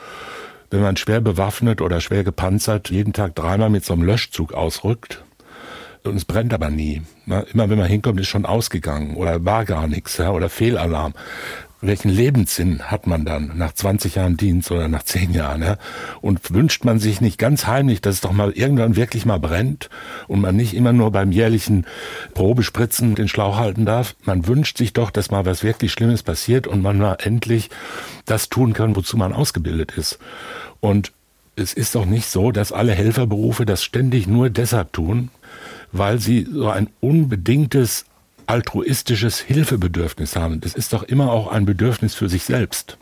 wenn man schwer bewaffnet oder schwer gepanzert jeden Tag 3-mal mit so einem Löschzug ausrückt und es brennt aber nie. Immer wenn man hinkommt, ist schon ausgegangen oder war gar nichts, ja, oder Fehlalarm. Welchen Lebenssinn hat man dann nach 20 Jahren Dienst oder nach 10 Jahren? Ja? Und wünscht man sich nicht ganz heimlich, dass es doch mal irgendwann wirklich mal brennt und man nicht immer nur beim jährlichen Probespritzen den Schlauch halten darf? Man wünscht sich doch, dass mal was wirklich Schlimmes passiert und man mal endlich das tun kann, wozu man ausgebildet ist. Und es ist doch nicht so, dass alle Helferberufe das ständig nur deshalb tun, weil sie so ein unbedingtes altruistisches Hilfebedürfnis haben. Das ist doch immer auch ein Bedürfnis für sich selbst.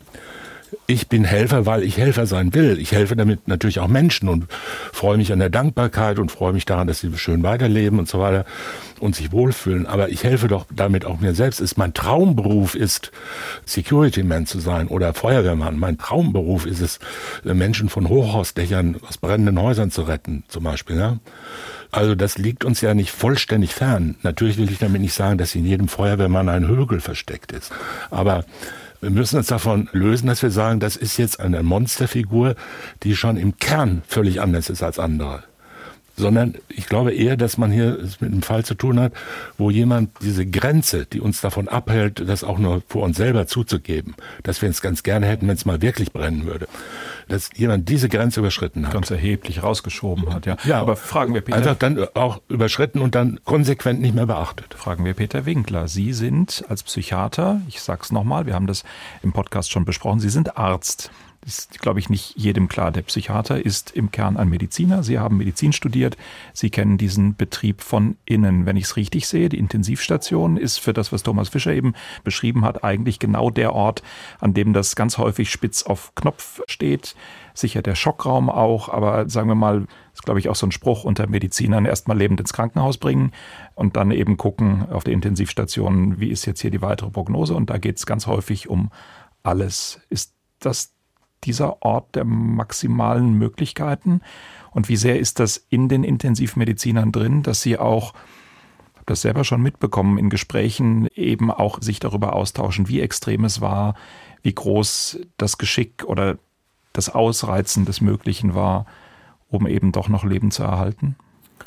Ich bin Helfer, weil ich Helfer sein will. Ich helfe damit natürlich auch Menschen und freue mich an der Dankbarkeit und freue mich daran, dass sie schön weiterleben und so weiter und sich wohlfühlen. Aber ich helfe doch damit auch mir selbst. Mein Traumberuf ist, Security-Man zu sein oder Feuerwehrmann. Mein Traumberuf ist es, Menschen von Hochhausdächern aus brennenden Häusern zu retten, zum Beispiel. Ja? Also das liegt uns ja nicht vollständig fern. Natürlich will ich damit nicht sagen, dass in jedem Feuerwehrmann ein Högel versteckt ist. Aber wir müssen uns davon lösen, dass wir sagen, das ist jetzt eine Monsterfigur, die schon im Kern völlig anders ist als andere. Sondern ich glaube eher, dass man hier es mit einem Fall zu tun hat, wo jemand diese Grenze, die uns davon abhält, das auch nur vor uns selber zuzugeben, dass wir es ganz gerne hätten, wenn es mal wirklich brennen würde, dass jemand diese Grenze überschritten hat. Ganz erheblich rausgeschoben hat, ja. Ja, aber fragen wir Peter. Einfach dann auch überschritten und dann konsequent nicht mehr beachtet. Fragen wir Peter Winkler. Sie sind als Psychiater, ich sag's nochmal, wir haben das im Podcast schon besprochen, Sie sind Arzt. Das ist, glaube ich, nicht jedem klar. Der Psychiater ist im Kern ein Mediziner. Sie haben Medizin studiert. Sie kennen diesen Betrieb von innen. Wenn ich es richtig sehe, die Intensivstation ist für das, was Thomas Fischer eben beschrieben hat, eigentlich genau der Ort, an dem das ganz häufig spitz auf Knopf steht. Sicher der Schockraum auch, aber sagen wir mal, ist, glaube ich, auch so ein Spruch unter Medizinern, erstmal lebend ins Krankenhaus bringen und dann eben gucken auf der Intensivstation, wie ist jetzt hier die weitere Prognose, und da geht es ganz häufig um alles. Ist das dieser Ort der maximalen Möglichkeiten? Und wie sehr ist das in den Intensivmedizinern drin, dass sie auch, ich habe das selber schon mitbekommen, in Gesprächen eben auch sich darüber austauschen, wie extrem es war, wie groß das Geschick oder das Ausreizen des Möglichen war, um eben doch noch Leben zu erhalten?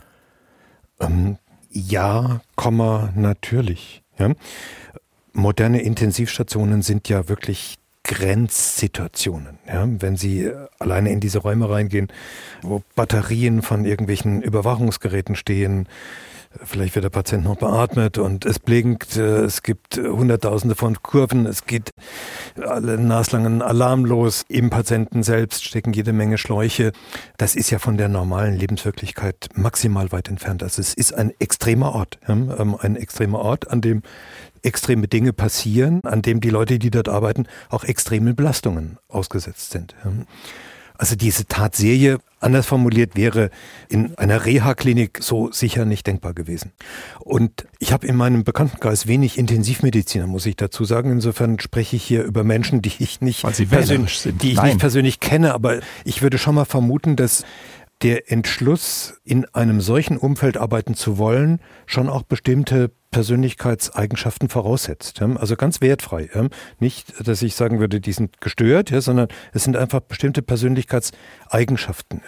Ja, natürlich. Ja. Moderne Intensivstationen sind ja wirklich Grenzsituationen. Ja. Wenn Sie alleine in diese Räume reingehen, wo Batterien von irgendwelchen Überwachungsgeräten stehen, vielleicht wird der Patient noch beatmet und es blinkt, es gibt Hunderttausende von Kurven, es geht alle naslangen Alarm los, im Patienten selbst stecken jede Menge Schläuche. Das ist ja von der normalen Lebenswirklichkeit maximal weit entfernt. Also es ist ein extremer Ort, ein extremer Ort, an dem extreme Dinge passieren, an dem die Leute, die dort arbeiten, auch extremen Belastungen ausgesetzt sind. Also diese Tatserie, anders formuliert, wäre in einer Reha-Klinik so sicher nicht denkbar gewesen. Und ich habe in meinem Bekanntenkreis wenig Intensivmediziner, muss ich dazu sagen. Insofern spreche ich hier über Menschen, die ich nicht persönlich kenne. Aber ich würde schon mal vermuten, dass der Entschluss, in einem solchen Umfeld arbeiten zu wollen, schon auch bestimmte Persönlichkeitseigenschaften voraussetzt. Also ganz wertfrei. Nicht, dass ich sagen würde, die sind gestört, sondern es sind einfach bestimmte Persönlichkeitseigenschaften.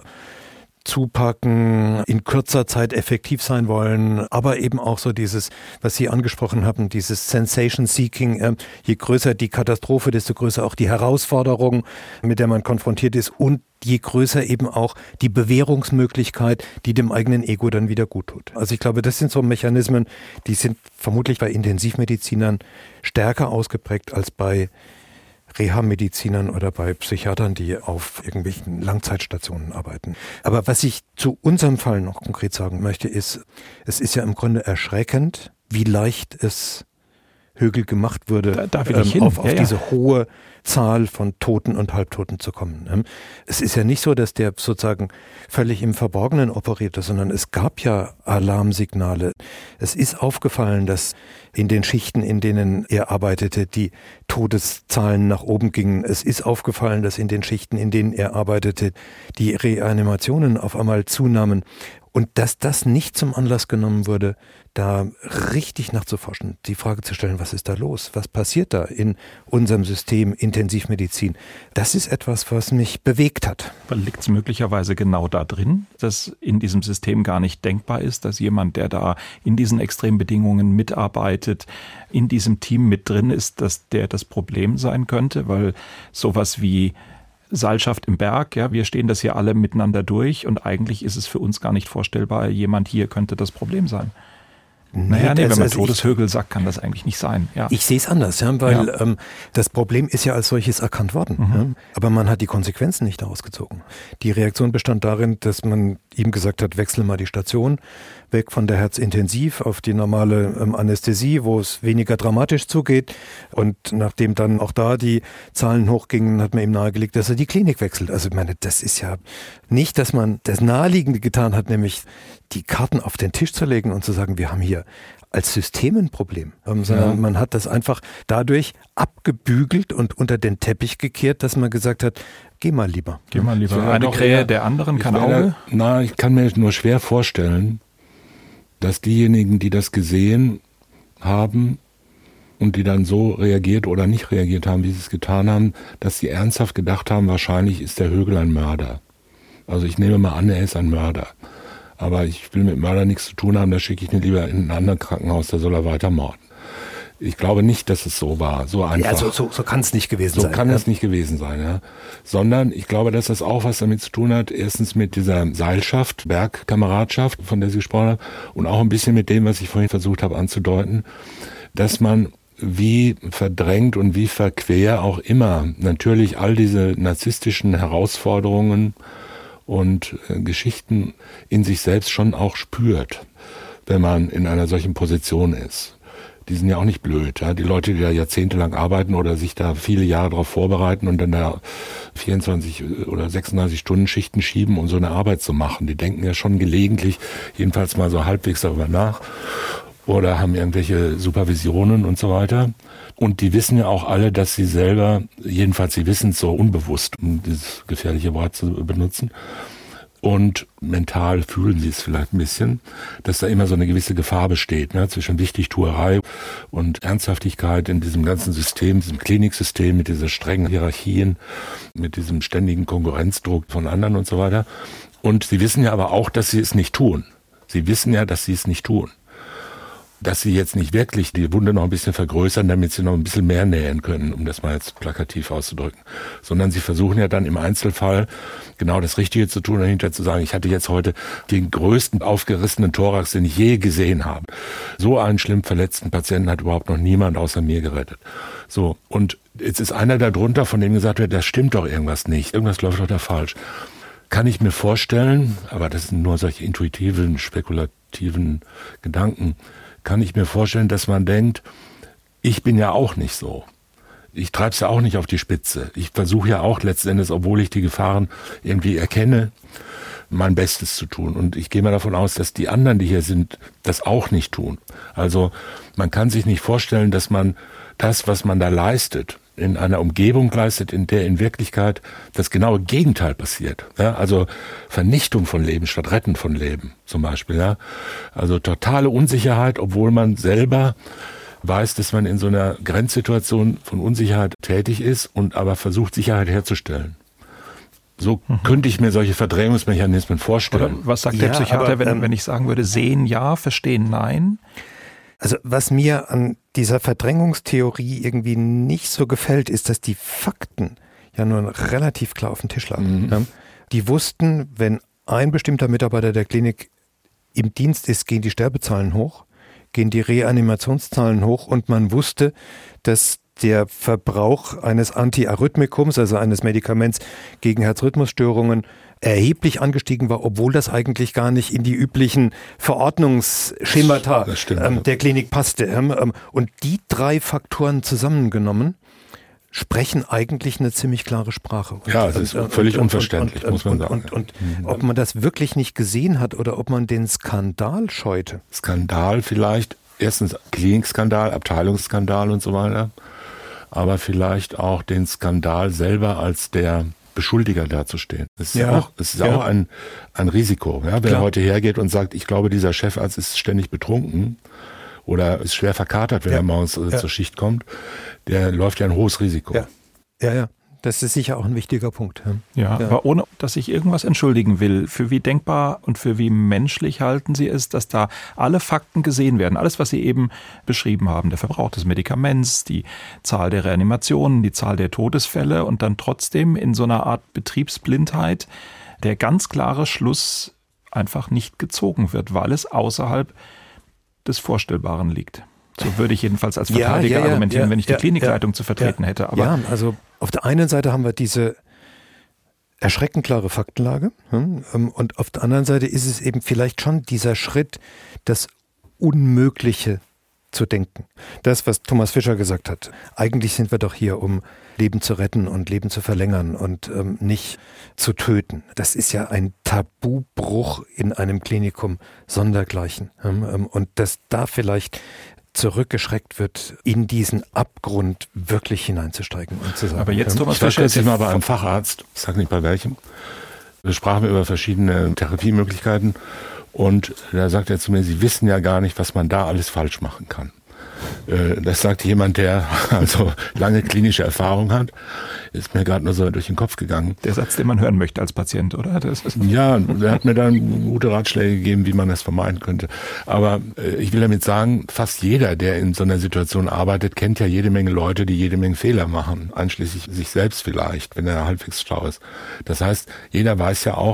Zupacken, in kürzer Zeit effektiv sein wollen, aber eben auch so dieses, was Sie angesprochen haben, dieses Sensation-Seeking. Je größer die Katastrophe, desto größer auch die Herausforderung, mit der man konfrontiert ist, und je größer eben auch die Bewährungsmöglichkeit, die dem eigenen Ego dann wieder gut tut. Also ich glaube, das sind so Mechanismen, die sind vermutlich bei Intensivmedizinern stärker ausgeprägt als bei Reha-Medizinern oder bei Psychiatern, die auf irgendwelchen Langzeitstationen arbeiten. Aber was ich zu unserem Fall noch konkret sagen möchte, ist, es ist ja im Grunde erschreckend, wie leicht es Högel gemacht wurde, auf diese hohe Zahl von Toten und Halbtoten zu kommen. Es ist ja nicht so, dass der sozusagen völlig im Verborgenen operierte, sondern es gab ja Alarmsignale. Es ist aufgefallen, dass in den Schichten, in denen er arbeitete, die Todeszahlen nach oben gingen. Es ist aufgefallen, dass in den Schichten, in denen er arbeitete, die Reanimationen auf einmal zunahmen. Und dass das nicht zum Anlass genommen wurde, da richtig nachzuforschen, die Frage zu stellen, was ist da los? Was passiert da in unserem System Intensivmedizin? Das ist etwas, was mich bewegt hat. Liegt es möglicherweise genau da drin, dass in diesem System gar nicht denkbar ist, dass jemand, der da in diesen Extrembedingungen mitarbeitet, in diesem Team mit drin ist, dass der das Problem sein könnte? Weil sowas wie Seilschaft im Berg, ja, wir stehen das hier alle miteinander durch und eigentlich ist es für uns gar nicht vorstellbar, jemand hier könnte das Problem sein. Wenn man Todeshögel sagt, kann das eigentlich nicht sein. Ja. Ich sehe es anders, weil das Problem ist ja als solches erkannt worden. Aber man hat die Konsequenzen nicht ausgezogen. Die Reaktion bestand darin, dass man ihm gesagt hat, wechsel mal die Station, weg von der Herzintensiv auf die normale Anästhesie, wo es weniger dramatisch zugeht. Und nachdem dann auch da die Zahlen hochgingen, hat man ihm nahegelegt, dass er die Klinik wechselt. Also ich meine, das ist ja nicht, dass man das Naheliegende getan hat, nämlich die Karten auf den Tisch zu legen und zu sagen, wir haben hier als System ein Problem, sondern man hat das einfach dadurch abgebügelt und unter den Teppich gekehrt, dass man gesagt hat, geh mal lieber. Eine Krähe der anderen, kein Auge? Ich kann mir nur schwer vorstellen, dass diejenigen, die das gesehen haben und die dann so reagiert oder nicht reagiert haben, wie sie es getan haben, dass sie ernsthaft gedacht haben, wahrscheinlich ist der Högel ein Mörder. Also ich nehme mal an, er ist ein Mörder. Aber ich will mit Mörder nichts zu tun haben, da schicke ich ihn lieber in ein anderes Krankenhaus, da soll er weiter morden. Ich glaube nicht, dass es so war, so einfach. Ja, so kann es nicht gewesen sein. So kann es nicht gewesen sein, ja. Sondern ich glaube, dass das auch was damit zu tun hat, erstens mit dieser Seilschaft, Bergkameradschaft, von der Sie gesprochen haben, und auch ein bisschen mit dem, was ich vorhin versucht habe anzudeuten, dass man wie verdrängt und wie verquer auch immer natürlich all diese narzisstischen Herausforderungen und Geschichten in sich selbst schon auch spürt, wenn man in einer solchen Position ist. Die sind ja auch nicht blöd. Ja? Die Leute, die da jahrzehntelang arbeiten oder sich da viele Jahre darauf vorbereiten und dann da 24 oder 36 Stunden Schichten schieben, um so eine Arbeit zu machen, die denken ja schon gelegentlich, jedenfalls mal so halbwegs darüber nach oder haben irgendwelche Supervisionen und so weiter. Und die wissen ja auch alle, dass sie selber, jedenfalls sie wissen es so unbewusst, um dieses gefährliche Wort zu benutzen, und mental fühlen sie es vielleicht ein bisschen, dass da immer so eine gewisse Gefahr besteht, ne, zwischen Wichtigtuerei und Ernsthaftigkeit in diesem ganzen System, diesem Kliniksystem mit dieser strengen Hierarchien, mit diesem ständigen Konkurrenzdruck von anderen und so weiter. Und sie wissen ja aber auch, dass sie es nicht tun. Sie wissen ja, dass sie es nicht tun. Dass sie jetzt nicht wirklich die Wunde noch ein bisschen vergrößern, damit sie noch ein bisschen mehr nähen können, um das mal jetzt plakativ auszudrücken. Sondern sie versuchen ja dann im Einzelfall genau das Richtige zu tun und hinterher zu sagen, ich hatte jetzt heute den größten aufgerissenen Thorax, den ich je gesehen habe. So einen schlimm verletzten Patienten hat überhaupt noch niemand außer mir gerettet. So, und jetzt ist einer da drunter, von dem gesagt wird, da stimmt doch irgendwas nicht, irgendwas läuft doch da falsch. Kann ich mir vorstellen, aber das sind nur solche intuitiven, spekulativen Gedanken, kann ich mir vorstellen, dass man denkt, ich bin ja auch nicht so. Ich treib's ja auch nicht auf die Spitze. Ich versuche ja auch letzten Endes, obwohl ich die Gefahren irgendwie erkenne, mein Bestes zu tun. Und ich gehe mal davon aus, dass die anderen, die hier sind, das auch nicht tun. Also man kann sich nicht vorstellen, dass man das, was man da leistet, in einer Umgebung leistet, in der in Wirklichkeit das genaue Gegenteil passiert. Ja, also Vernichtung von Leben statt Retten von Leben zum Beispiel. Ja. Also totale Unsicherheit, obwohl man selber weiß, dass man in so einer Grenzsituation von Unsicherheit tätig ist und aber versucht, Sicherheit herzustellen. So könnte ich mir solche Verdrängungsmechanismen vorstellen. Oder was sagt der Psychiater, wenn ich sagen würde, sehen ja, verstehen nein? Also was mir an dieser Verdrängungstheorie irgendwie nicht so gefällt, ist, dass die Fakten ja nun relativ klar auf dem Tisch lagen. Mhm. Die wussten, wenn ein bestimmter Mitarbeiter der Klinik im Dienst ist, gehen die Sterbezahlen hoch, gehen die Reanimationszahlen hoch und man wusste, dass der Verbrauch eines Antiarrhythmikums, also eines Medikaments gegen Herzrhythmusstörungen, erheblich angestiegen war, obwohl das eigentlich gar nicht in die üblichen Verordnungsschemata der Klinik passte. Und die drei Faktoren zusammengenommen sprechen eigentlich eine ziemlich klare Sprache. Ja, es ist völlig unverständlich, muss man sagen. Und ob man das wirklich nicht gesehen hat oder ob man den Skandal scheute. Skandal vielleicht, erstens Klinikskandal, Abteilungsskandal und so weiter, aber vielleicht auch den Skandal selber als der Beschuldiger dazustehen. Das ist auch ein Risiko. Ja? Wer heute hergeht und sagt, ich glaube, dieser Chefarzt ist ständig betrunken oder ist schwer verkatert, wenn er morgens zur Schicht kommt, der läuft ja ein hohes Risiko. Ja. Das ist sicher auch ein wichtiger Punkt. Ja, aber ohne, dass ich irgendwas entschuldigen will, für wie denkbar und für wie menschlich halten Sie es, dass da alle Fakten gesehen werden? Alles, was Sie eben beschrieben haben, der Verbrauch des Medikaments, die Zahl der Reanimationen, die Zahl der Todesfälle und dann trotzdem in so einer Art Betriebsblindheit der ganz klare Schluss einfach nicht gezogen wird, weil es außerhalb des Vorstellbaren liegt. So würde ich jedenfalls als Verteidiger argumentieren, wenn ich die Klinikleitung zu vertreten hätte. Aber also auf der einen Seite haben wir diese erschreckend klare Faktenlage und auf der anderen Seite ist es eben vielleicht schon dieser Schritt, das Unmögliche zu denken. Das, was Thomas Fischer gesagt hat. Eigentlich sind wir doch hier, um Leben zu retten und Leben zu verlängern und nicht zu töten. Das ist ja ein Tabubruch in einem Klinikum sondergleichen. Und dass da vielleicht zurückgeschreckt wird, in diesen Abgrund wirklich hineinzusteigen und zu sagen. Aber jetzt, Thomas Fischer, ist mal bei einem Facharzt, ich sage nicht bei welchem, wir sprachen über verschiedene Therapiemöglichkeiten und da sagt er zu mir, Sie wissen ja gar nicht, was man da alles falsch machen kann. Das sagt jemand, der also lange klinische Erfahrung hat. Ist mir gerade nur so durch den Kopf gegangen. Der Satz, den man hören möchte als Patient, oder? Ja, der hat mir dann gute Ratschläge gegeben, wie man das vermeiden könnte. Aber ich will damit sagen, fast jeder, der in so einer Situation arbeitet, kennt ja jede Menge Leute, die jede Menge Fehler machen. Einschließlich sich selbst vielleicht, wenn er halbwegs schlau ist. Das heißt, jeder weiß ja auch,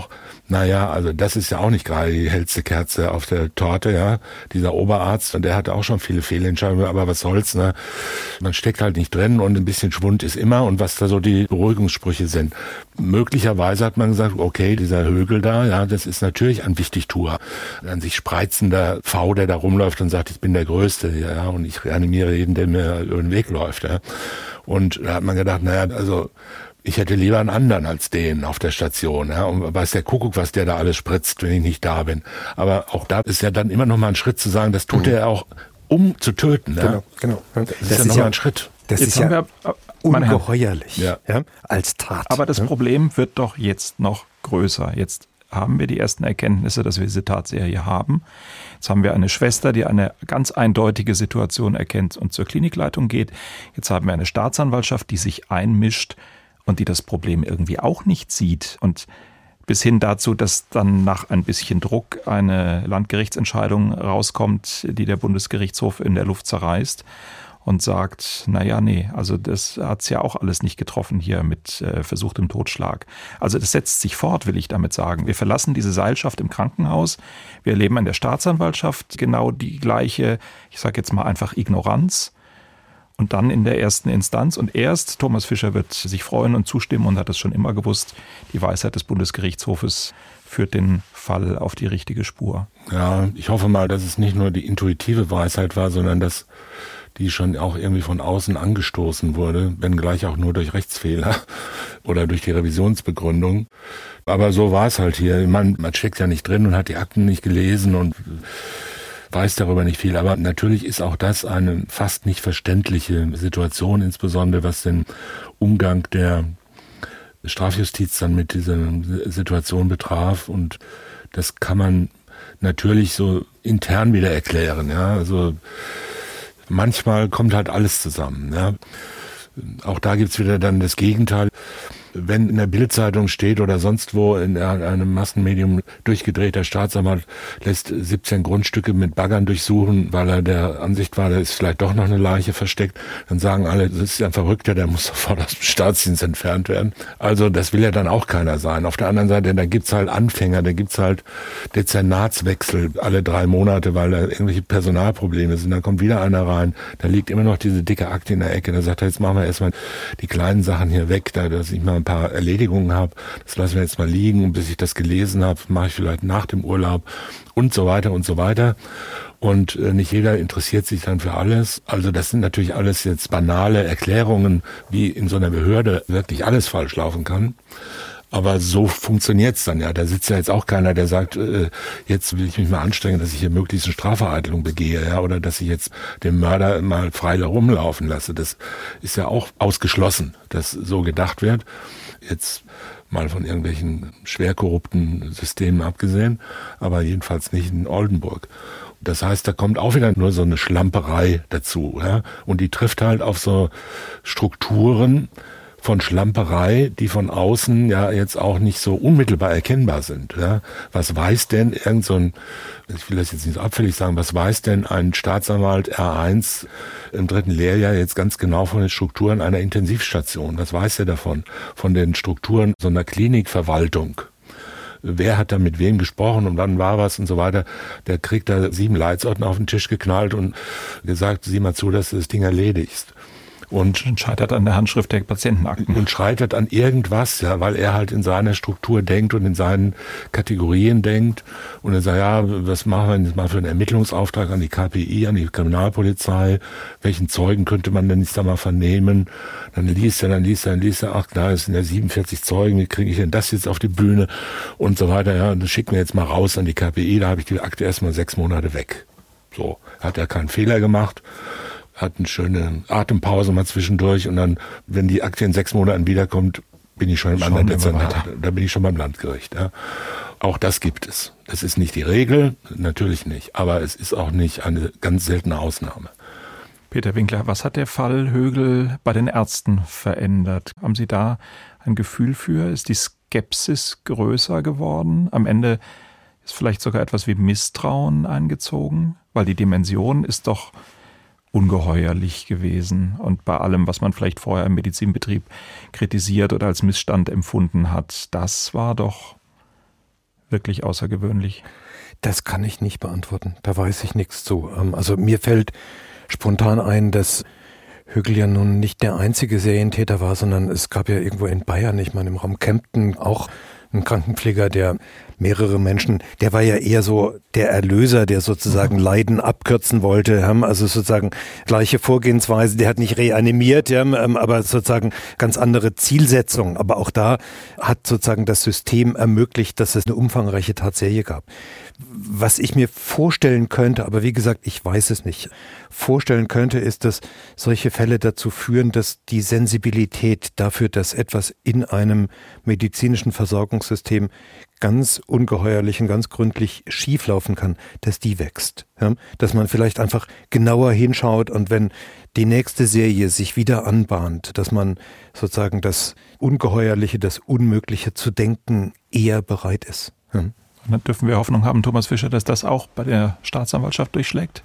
Naja, also das ist ja auch nicht gerade die hellste Kerze auf der Torte, ja. Dieser Oberarzt, und der hatte auch schon viele Fehlentscheidungen, aber was soll's, ne? Man steckt halt nicht drin und ein bisschen Schwund ist immer, und was da so die Beruhigungssprüche sind. Möglicherweise hat man gesagt, okay, dieser Högel da, ja, das ist natürlich ein Wichtigtuer. Ein sich spreizender V, der da rumläuft und sagt, ich bin der Größte, ja, und ich reanimiere jeden, der mir über den Weg läuft, ja. Und da hat man gedacht, naja, also ich hätte lieber einen anderen als den auf der Station, ja, und weiß der Kuckuck, was der da alles spritzt, wenn ich nicht da bin. Aber auch da ist ja dann immer noch mal ein Schritt zu sagen, das tut er auch, um zu töten. Ja? Genau. Das ist ja noch mal ein Schritt. Das ist ja ungeheuerlich, ja, als Tat. Aber das Problem wird doch jetzt noch größer. Jetzt haben wir die ersten Erkenntnisse, dass wir diese Tatserie haben. Jetzt haben wir eine Schwester, die eine ganz eindeutige Situation erkennt und zur Klinikleitung geht. Jetzt haben wir eine Staatsanwaltschaft, die sich einmischt und die das Problem irgendwie auch nicht sieht. Und bis hin dazu, dass dann nach ein bisschen Druck eine Landgerichtsentscheidung rauskommt, die der Bundesgerichtshof in der Luft zerreißt und sagt, naja, nee, also das hat's ja auch alles nicht getroffen hier mit versuchtem Totschlag. Also das setzt sich fort, will ich damit sagen. Wir verlassen diese Seilschaft im Krankenhaus. Wir erleben in der Staatsanwaltschaft genau die gleiche, ich sage jetzt mal einfach Ignoranz. Und dann in der ersten Instanz. Und erst, Thomas Fischer wird sich freuen und zustimmen und hat es schon immer gewusst, die Weisheit des Bundesgerichtshofes führt den Fall auf die richtige Spur. Ja, ich hoffe mal, dass es nicht nur die intuitive Weisheit war, sondern dass die schon auch irgendwie von außen angestoßen wurde, wenngleich auch nur durch Rechtsfehler oder durch die Revisionsbegründung. Aber so war es halt hier. Man steckt ja nicht drin und hat die Akten nicht gelesen und weiß darüber nicht viel, aber natürlich ist auch das eine fast nicht verständliche Situation, insbesondere was den Umgang der Strafjustiz dann mit dieser Situation betraf, und das kann man natürlich so intern wieder erklären, ja, also manchmal kommt halt alles zusammen, ja. Auch da gibt's wieder dann das Gegenteil. Wenn in der Bild-Zeitung steht oder sonst wo in einem Massenmedium, durchgedrehter Staatsanwalt lässt 17 Grundstücke mit Baggern durchsuchen, weil er der Ansicht war, da ist vielleicht doch noch eine Leiche versteckt, dann sagen alle, das ist ja ein Verrückter, der muss sofort aus dem Staatsdienst entfernt werden. Also das will ja dann auch keiner sein. Auf der anderen Seite, da gibt's halt Anfänger, da gibt's halt Dezernatswechsel alle 3 Monate, weil da irgendwelche Personalprobleme sind. Dann kommt wieder einer rein, da liegt immer noch diese dicke Akte in der Ecke, da sagt er, jetzt machen wir erstmal die kleinen Sachen hier weg, da dass ich mal ein paar Erledigungen habe, das lassen wir jetzt mal liegen, und bis ich das gelesen habe, mache ich vielleicht nach dem Urlaub und so weiter und so weiter. Und nicht jeder interessiert sich dann für alles. Also das sind natürlich alles jetzt banale Erklärungen, wie in so einer Behörde wirklich alles falsch laufen kann. Aber so funktioniert's dann ja. Da sitzt ja jetzt auch keiner, der sagt, jetzt will ich mich mal anstrengen, dass ich hier möglichst eine Strafvereitelung begehe, ja, oder dass ich jetzt den Mörder mal frei herumlaufen lasse. Das ist ja auch ausgeschlossen, dass so gedacht wird. Jetzt mal von irgendwelchen schwer korrupten Systemen abgesehen, aber jedenfalls nicht in Oldenburg. Das heißt, da kommt auch wieder nur so eine Schlamperei dazu, ja, und die trifft halt auf so Strukturen von Schlamperei, die von außen ja jetzt auch nicht so unmittelbar erkennbar sind. Ja. Was weiß denn ich will das jetzt nicht so abfällig sagen, was weiß denn ein Staatsanwalt R1 im 3. Lehrjahr jetzt ganz genau von den Strukturen einer Intensivstation? Was weiß er davon? Von den Strukturen so einer Klinikverwaltung? Wer hat da mit wem gesprochen und wann war was und so weiter? Der kriegt da 7 Leitsordner auf den Tisch geknallt und gesagt, sieh mal zu, dass du das Ding erledigst. Und scheitert an der Handschrift der Patientenakten. Und scheitert an irgendwas, ja, weil er halt in seiner Struktur denkt und in seinen Kategorien denkt. Und er sagt, ja, was machen wir jetzt mal für einen Ermittlungsauftrag an die KPI, an die Kriminalpolizei? Welchen Zeugen könnte man denn jetzt da mal vernehmen? Dann liest er, ach klar, es sind ja 47 Zeugen, wie kriege ich denn das jetzt auf die Bühne? Und so weiter, ja, das schicken wir jetzt mal raus an die KPI, da habe ich die Akte erstmal 6 Monate weg. So, hat er keinen Fehler gemacht. Hat eine schöne Atempause mal zwischendurch, und dann, wenn die Akte in 6 Monaten wiederkommt, bin ich schon im anderen Dezernat. Da bin ich schon beim Landgericht. Ja. Auch das gibt es. Das ist nicht die Regel, natürlich nicht, aber es ist auch nicht eine ganz seltene Ausnahme. Peter Winkler, was hat der Fall Högel bei den Ärzten verändert? Haben Sie da ein Gefühl für? Ist die Skepsis größer geworden? Am Ende ist vielleicht sogar etwas wie Misstrauen eingezogen, weil die Dimension ist doch ungeheuerlich gewesen. Und bei allem, was man vielleicht vorher im Medizinbetrieb kritisiert oder als Missstand empfunden hat, das war doch wirklich außergewöhnlich? Das kann ich nicht beantworten. Da weiß ich nichts zu. Also mir fällt spontan ein, dass Högel ja nun nicht der einzige Serientäter war, sondern es gab ja irgendwo in Bayern, ich meine im Raum Kempten, auch einen Krankenpfleger, der mehrere Menschen, der war ja eher so der Erlöser, der sozusagen Leiden abkürzen wollte, also sozusagen gleiche Vorgehensweise, der hat nicht reanimiert, aber sozusagen ganz andere Zielsetzung. Aber auch da hat sozusagen das System ermöglicht, dass es eine umfangreiche Tatserie gab. Was ich mir vorstellen könnte, aber wie gesagt, ich weiß es nicht, vorstellen könnte, ist, dass solche Fälle dazu führen, dass die Sensibilität dafür, dass etwas in einem medizinischen Versorgungssystem ganz ungeheuerlich und ganz gründlich schieflaufen kann, dass die wächst. Ja? Dass man vielleicht einfach genauer hinschaut und wenn die nächste Serie sich wieder anbahnt, dass man sozusagen das Ungeheuerliche, das Unmögliche zu denken eher bereit ist. Ja? Und dann dürfen wir Hoffnung haben, Thomas Fischer, dass das auch bei der Staatsanwaltschaft durchschlägt?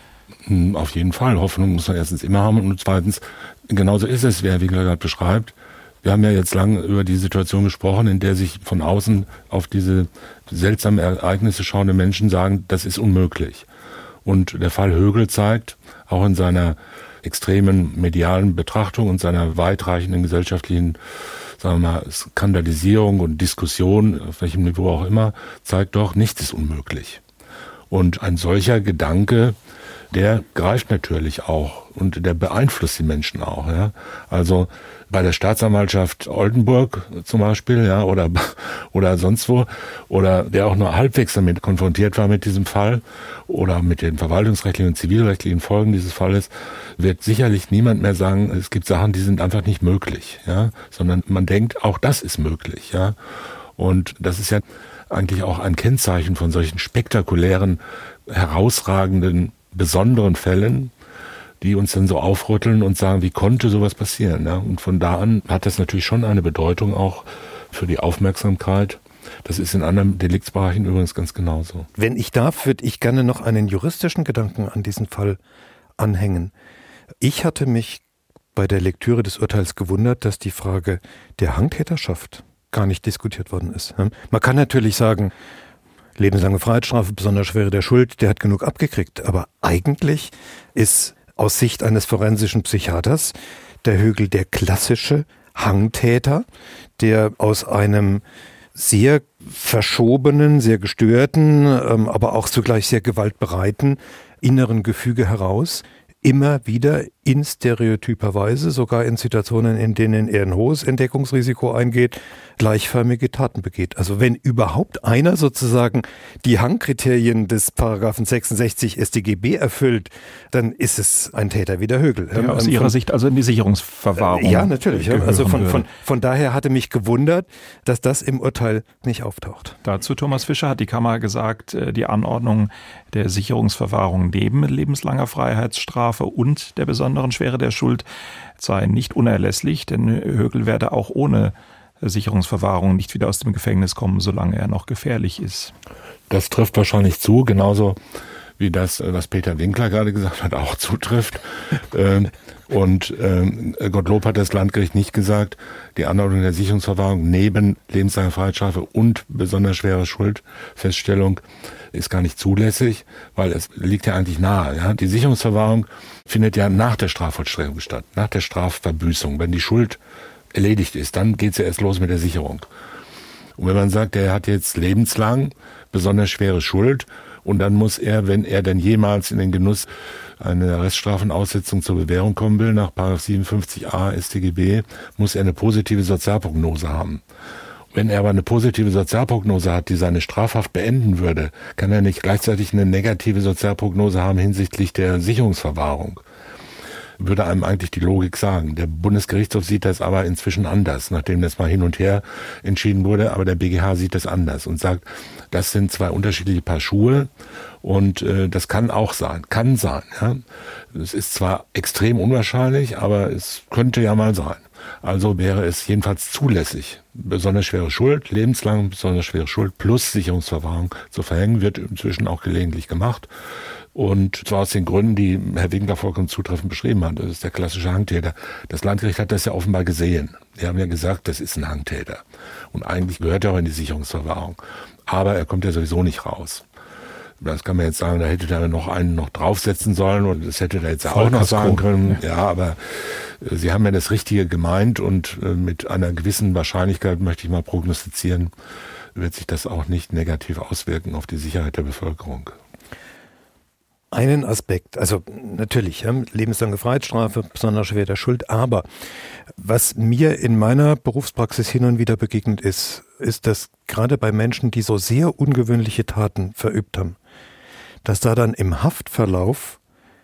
Auf jeden Fall. Hoffnung muss man erstens immer haben und zweitens, genauso ist es, wie Herr Winkler gerade beschreibt. Wir haben ja jetzt lange über die Situation gesprochen, in der sich von außen auf diese seltsamen Ereignisse schauende Menschen sagen, das ist unmöglich. Und der Fall Högel zeigt, auch in seiner extremen medialen Betrachtung und seiner weitreichenden gesellschaftlichen, sagen wir mal, Skandalisierung und Diskussion, auf welchem Niveau auch immer, zeigt doch, nichts ist unmöglich. Und ein solcher Gedanke, der greift natürlich auch und der beeinflusst die Menschen auch. Ja. Also bei der Staatsanwaltschaft Oldenburg zum Beispiel, ja, oder sonst wo, oder der auch nur halbwegs damit konfrontiert war mit diesem Fall oder mit den verwaltungsrechtlichen und zivilrechtlichen Folgen dieses Falles, wird sicherlich niemand mehr sagen, es gibt Sachen, die sind einfach nicht möglich, ja, sondern man denkt, auch das ist möglich, ja. Und das ist ja eigentlich auch ein Kennzeichen von solchen spektakulären, herausragenden, besonderen Fällen, die uns dann so aufrütteln und sagen, wie konnte sowas passieren? Ja? Und von da an hat das natürlich schon eine Bedeutung auch für die Aufmerksamkeit. Das ist in anderen Deliktsbereichen übrigens ganz genauso. Wenn ich darf, würde ich gerne noch einen juristischen Gedanken an diesen Fall anhängen. Ich hatte mich bei der Lektüre des Urteils gewundert, dass die Frage der Hangtäterschaft gar nicht diskutiert worden ist. Man kann natürlich sagen, lebenslange Freiheitsstrafe, besonders schwere der Schuld, der hat genug abgekriegt. Aber eigentlich ist aus Sicht eines forensischen Psychiaters der Högel der klassische Hangtäter, der aus einem sehr verschobenen, sehr gestörten, aber auch zugleich sehr gewaltbereiten inneren Gefüge heraus immer wieder in stereotyper Weise, sogar in Situationen, in denen er ein hohes Entdeckungsrisiko eingeht, gleichförmige Taten begeht. Also wenn überhaupt einer sozusagen die Hangkriterien des Paragraphen 66 StGB erfüllt, dann ist es ein Täter wie der Högel. Der aus Ihrer Sicht also in die Sicherungsverwahrung. Ja, natürlich. Also von daher hatte mich gewundert, dass das im Urteil nicht auftaucht. Dazu, Thomas Fischer, hat die Kammer gesagt, die Anordnung der Sicherungsverwahrung neben lebenslanger Freiheitsstrafe und der besonderen Schwere der Schuld sei nicht unerlässlich, denn Högel werde auch ohne Sicherungsverwahrung nicht wieder aus dem Gefängnis kommen, solange er noch gefährlich ist. Das trifft wahrscheinlich zu, genauso wie das, was Peter Winkler gerade gesagt hat, auch zutrifft. Und Gottlob hat das Landgericht nicht gesagt, die Anordnung der Sicherungsverwahrung neben lebenslanger Freiheitsstrafe und besonders schwere Schuldfeststellung ist gar nicht zulässig, weil es liegt ja eigentlich nahe. Ja? Die Sicherungsverwahrung findet ja nach der Strafvollstreckung statt, nach der Strafverbüßung. Wenn die Schuld erledigt ist, dann geht's ja erst los mit der Sicherung. Und wenn man sagt, er hat jetzt lebenslang besonders schwere Schuld und dann muss er, wenn er denn jemals in den Genuss einer Reststrafenaussetzung zur Bewährung kommen will, nach § 57a StGB, muss er eine positive Sozialprognose haben. Wenn er aber eine positive Sozialprognose hat, die seine Strafhaft beenden würde, kann er nicht gleichzeitig eine negative Sozialprognose haben hinsichtlich der Sicherungsverwahrung. Würde einem eigentlich die Logik sagen. Der Bundesgerichtshof sieht das aber inzwischen anders, nachdem das mal hin und her entschieden wurde, aber der BGH sieht das anders und sagt, das sind zwei unterschiedliche Paar Schuhe und das kann auch sein, kann sein. Ja. Es ist zwar extrem unwahrscheinlich, aber es könnte ja mal sein. Also wäre es jedenfalls zulässig, besonders schwere Schuld, lebenslang besonders schwere Schuld plus Sicherungsverwahrung zu verhängen, wird inzwischen auch gelegentlich gemacht. Und zwar aus den Gründen, die Herr Winkler vollkommen zutreffend beschrieben hat. Das ist der klassische Hangtäter. Das Landgericht hat das ja offenbar gesehen. Die haben ja gesagt, das ist ein Hangtäter. Und eigentlich gehört er auch in die Sicherungsverwahrung. Aber er kommt ja sowieso nicht raus. Das kann man jetzt sagen, da hätte er noch einen draufsetzen sollen und das hätte er jetzt auch noch sagen können. Ja, aber Sie haben ja das Richtige gemeint und mit einer gewissen Wahrscheinlichkeit, möchte ich mal prognostizieren, wird sich das auch nicht negativ auswirken auf die Sicherheit der Bevölkerung. Einen Aspekt, also natürlich, lebenslange Freiheitsstrafe, besonders schwere Schuld, aber was mir in meiner Berufspraxis hin und wieder begegnet ist, dass gerade bei Menschen, die so sehr ungewöhnliche Taten verübt haben, dass da dann im Haftverlauf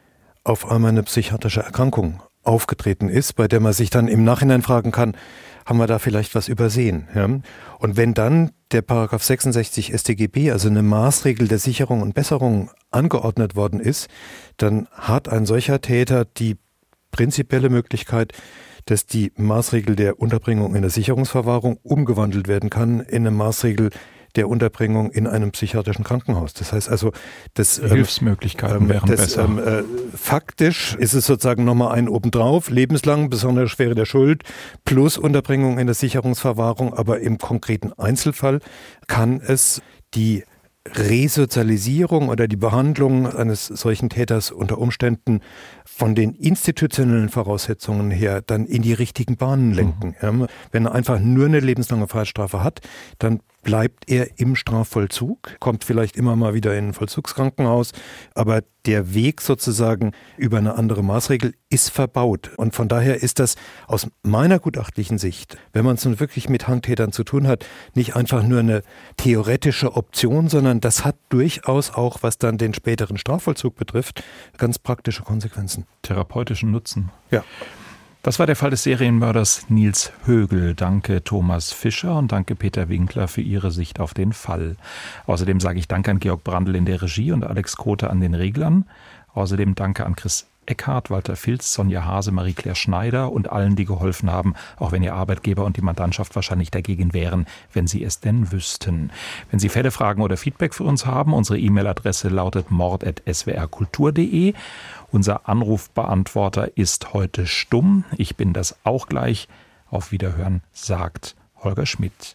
auf einmal eine psychiatrische Erkrankung aufgetreten ist, bei der man sich dann im Nachhinein fragen kann, haben wir da vielleicht was übersehen? Ja? Und wenn dann der Paragraph 66 StGB, also eine Maßregel der Sicherung und Besserung angeordnet worden ist, dann hat ein solcher Täter die prinzipielle Möglichkeit, dass die Maßregel der Unterbringung in der Sicherungsverwahrung umgewandelt werden kann in eine Maßregel der Unterbringung in einem psychiatrischen Krankenhaus. Das heißt also, das Hilfsmöglichkeiten wären besser. Faktisch ist es sozusagen nochmal ein obendrauf, lebenslang, besonders schwere der Schuld, plus Unterbringung in der Sicherungsverwahrung. Aber im konkreten Einzelfall kann es die Resozialisierung oder die Behandlung eines solchen Täters unter Umständen von den institutionellen Voraussetzungen her dann in die richtigen Bahnen lenken. Mhm. Wenn er einfach nur eine lebenslange Freiheitsstrafe hat, dann bleibt er im Strafvollzug, kommt vielleicht immer mal wieder in ein Vollzugskrankenhaus, aber der Weg sozusagen über eine andere Maßregel ist verbaut. Und von daher ist das aus meiner gutachtlichen Sicht, wenn man es nun wirklich mit Hangtätern zu tun hat, nicht einfach nur eine theoretische Option, sondern das hat durchaus auch, was dann den späteren Strafvollzug betrifft, ganz praktische Konsequenzen. Therapeutischen Nutzen. Ja. Das war der Fall des Serienmörders Nils Högel. Danke Thomas Fischer und danke Peter Winkler für Ihre Sicht auf den Fall. Außerdem sage ich Danke an Georg Brandl in der Regie und Alex Kote an den Reglern. Außerdem Danke an Chris Eckhardt, Walter Filz, Sonja Hase, Marie-Claire Schneider und allen, die geholfen haben, auch wenn Ihr Arbeitgeber und die Mandantschaft wahrscheinlich dagegen wären, wenn Sie es denn wüssten. Wenn Sie Fälle, Fragen oder Feedback für uns haben, unsere E-Mail-Adresse lautet mord@swrkultur.de. Unser Anrufbeantworter ist heute stumm. Ich bin das auch gleich. Auf Wiederhören, sagt Holger Schmidt.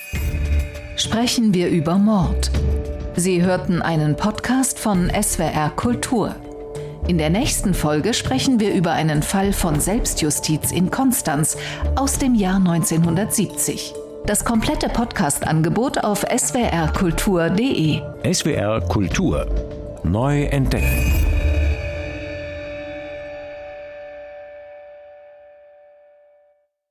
Sprechen wir über Mord. Sie hörten einen Podcast von SWR Kultur. In der nächsten Folge sprechen wir über einen Fall von Selbstjustiz in Konstanz aus dem Jahr 1970. Das komplette Podcast-Angebot auf swrkultur.de. SWR Kultur. Neu entdecken.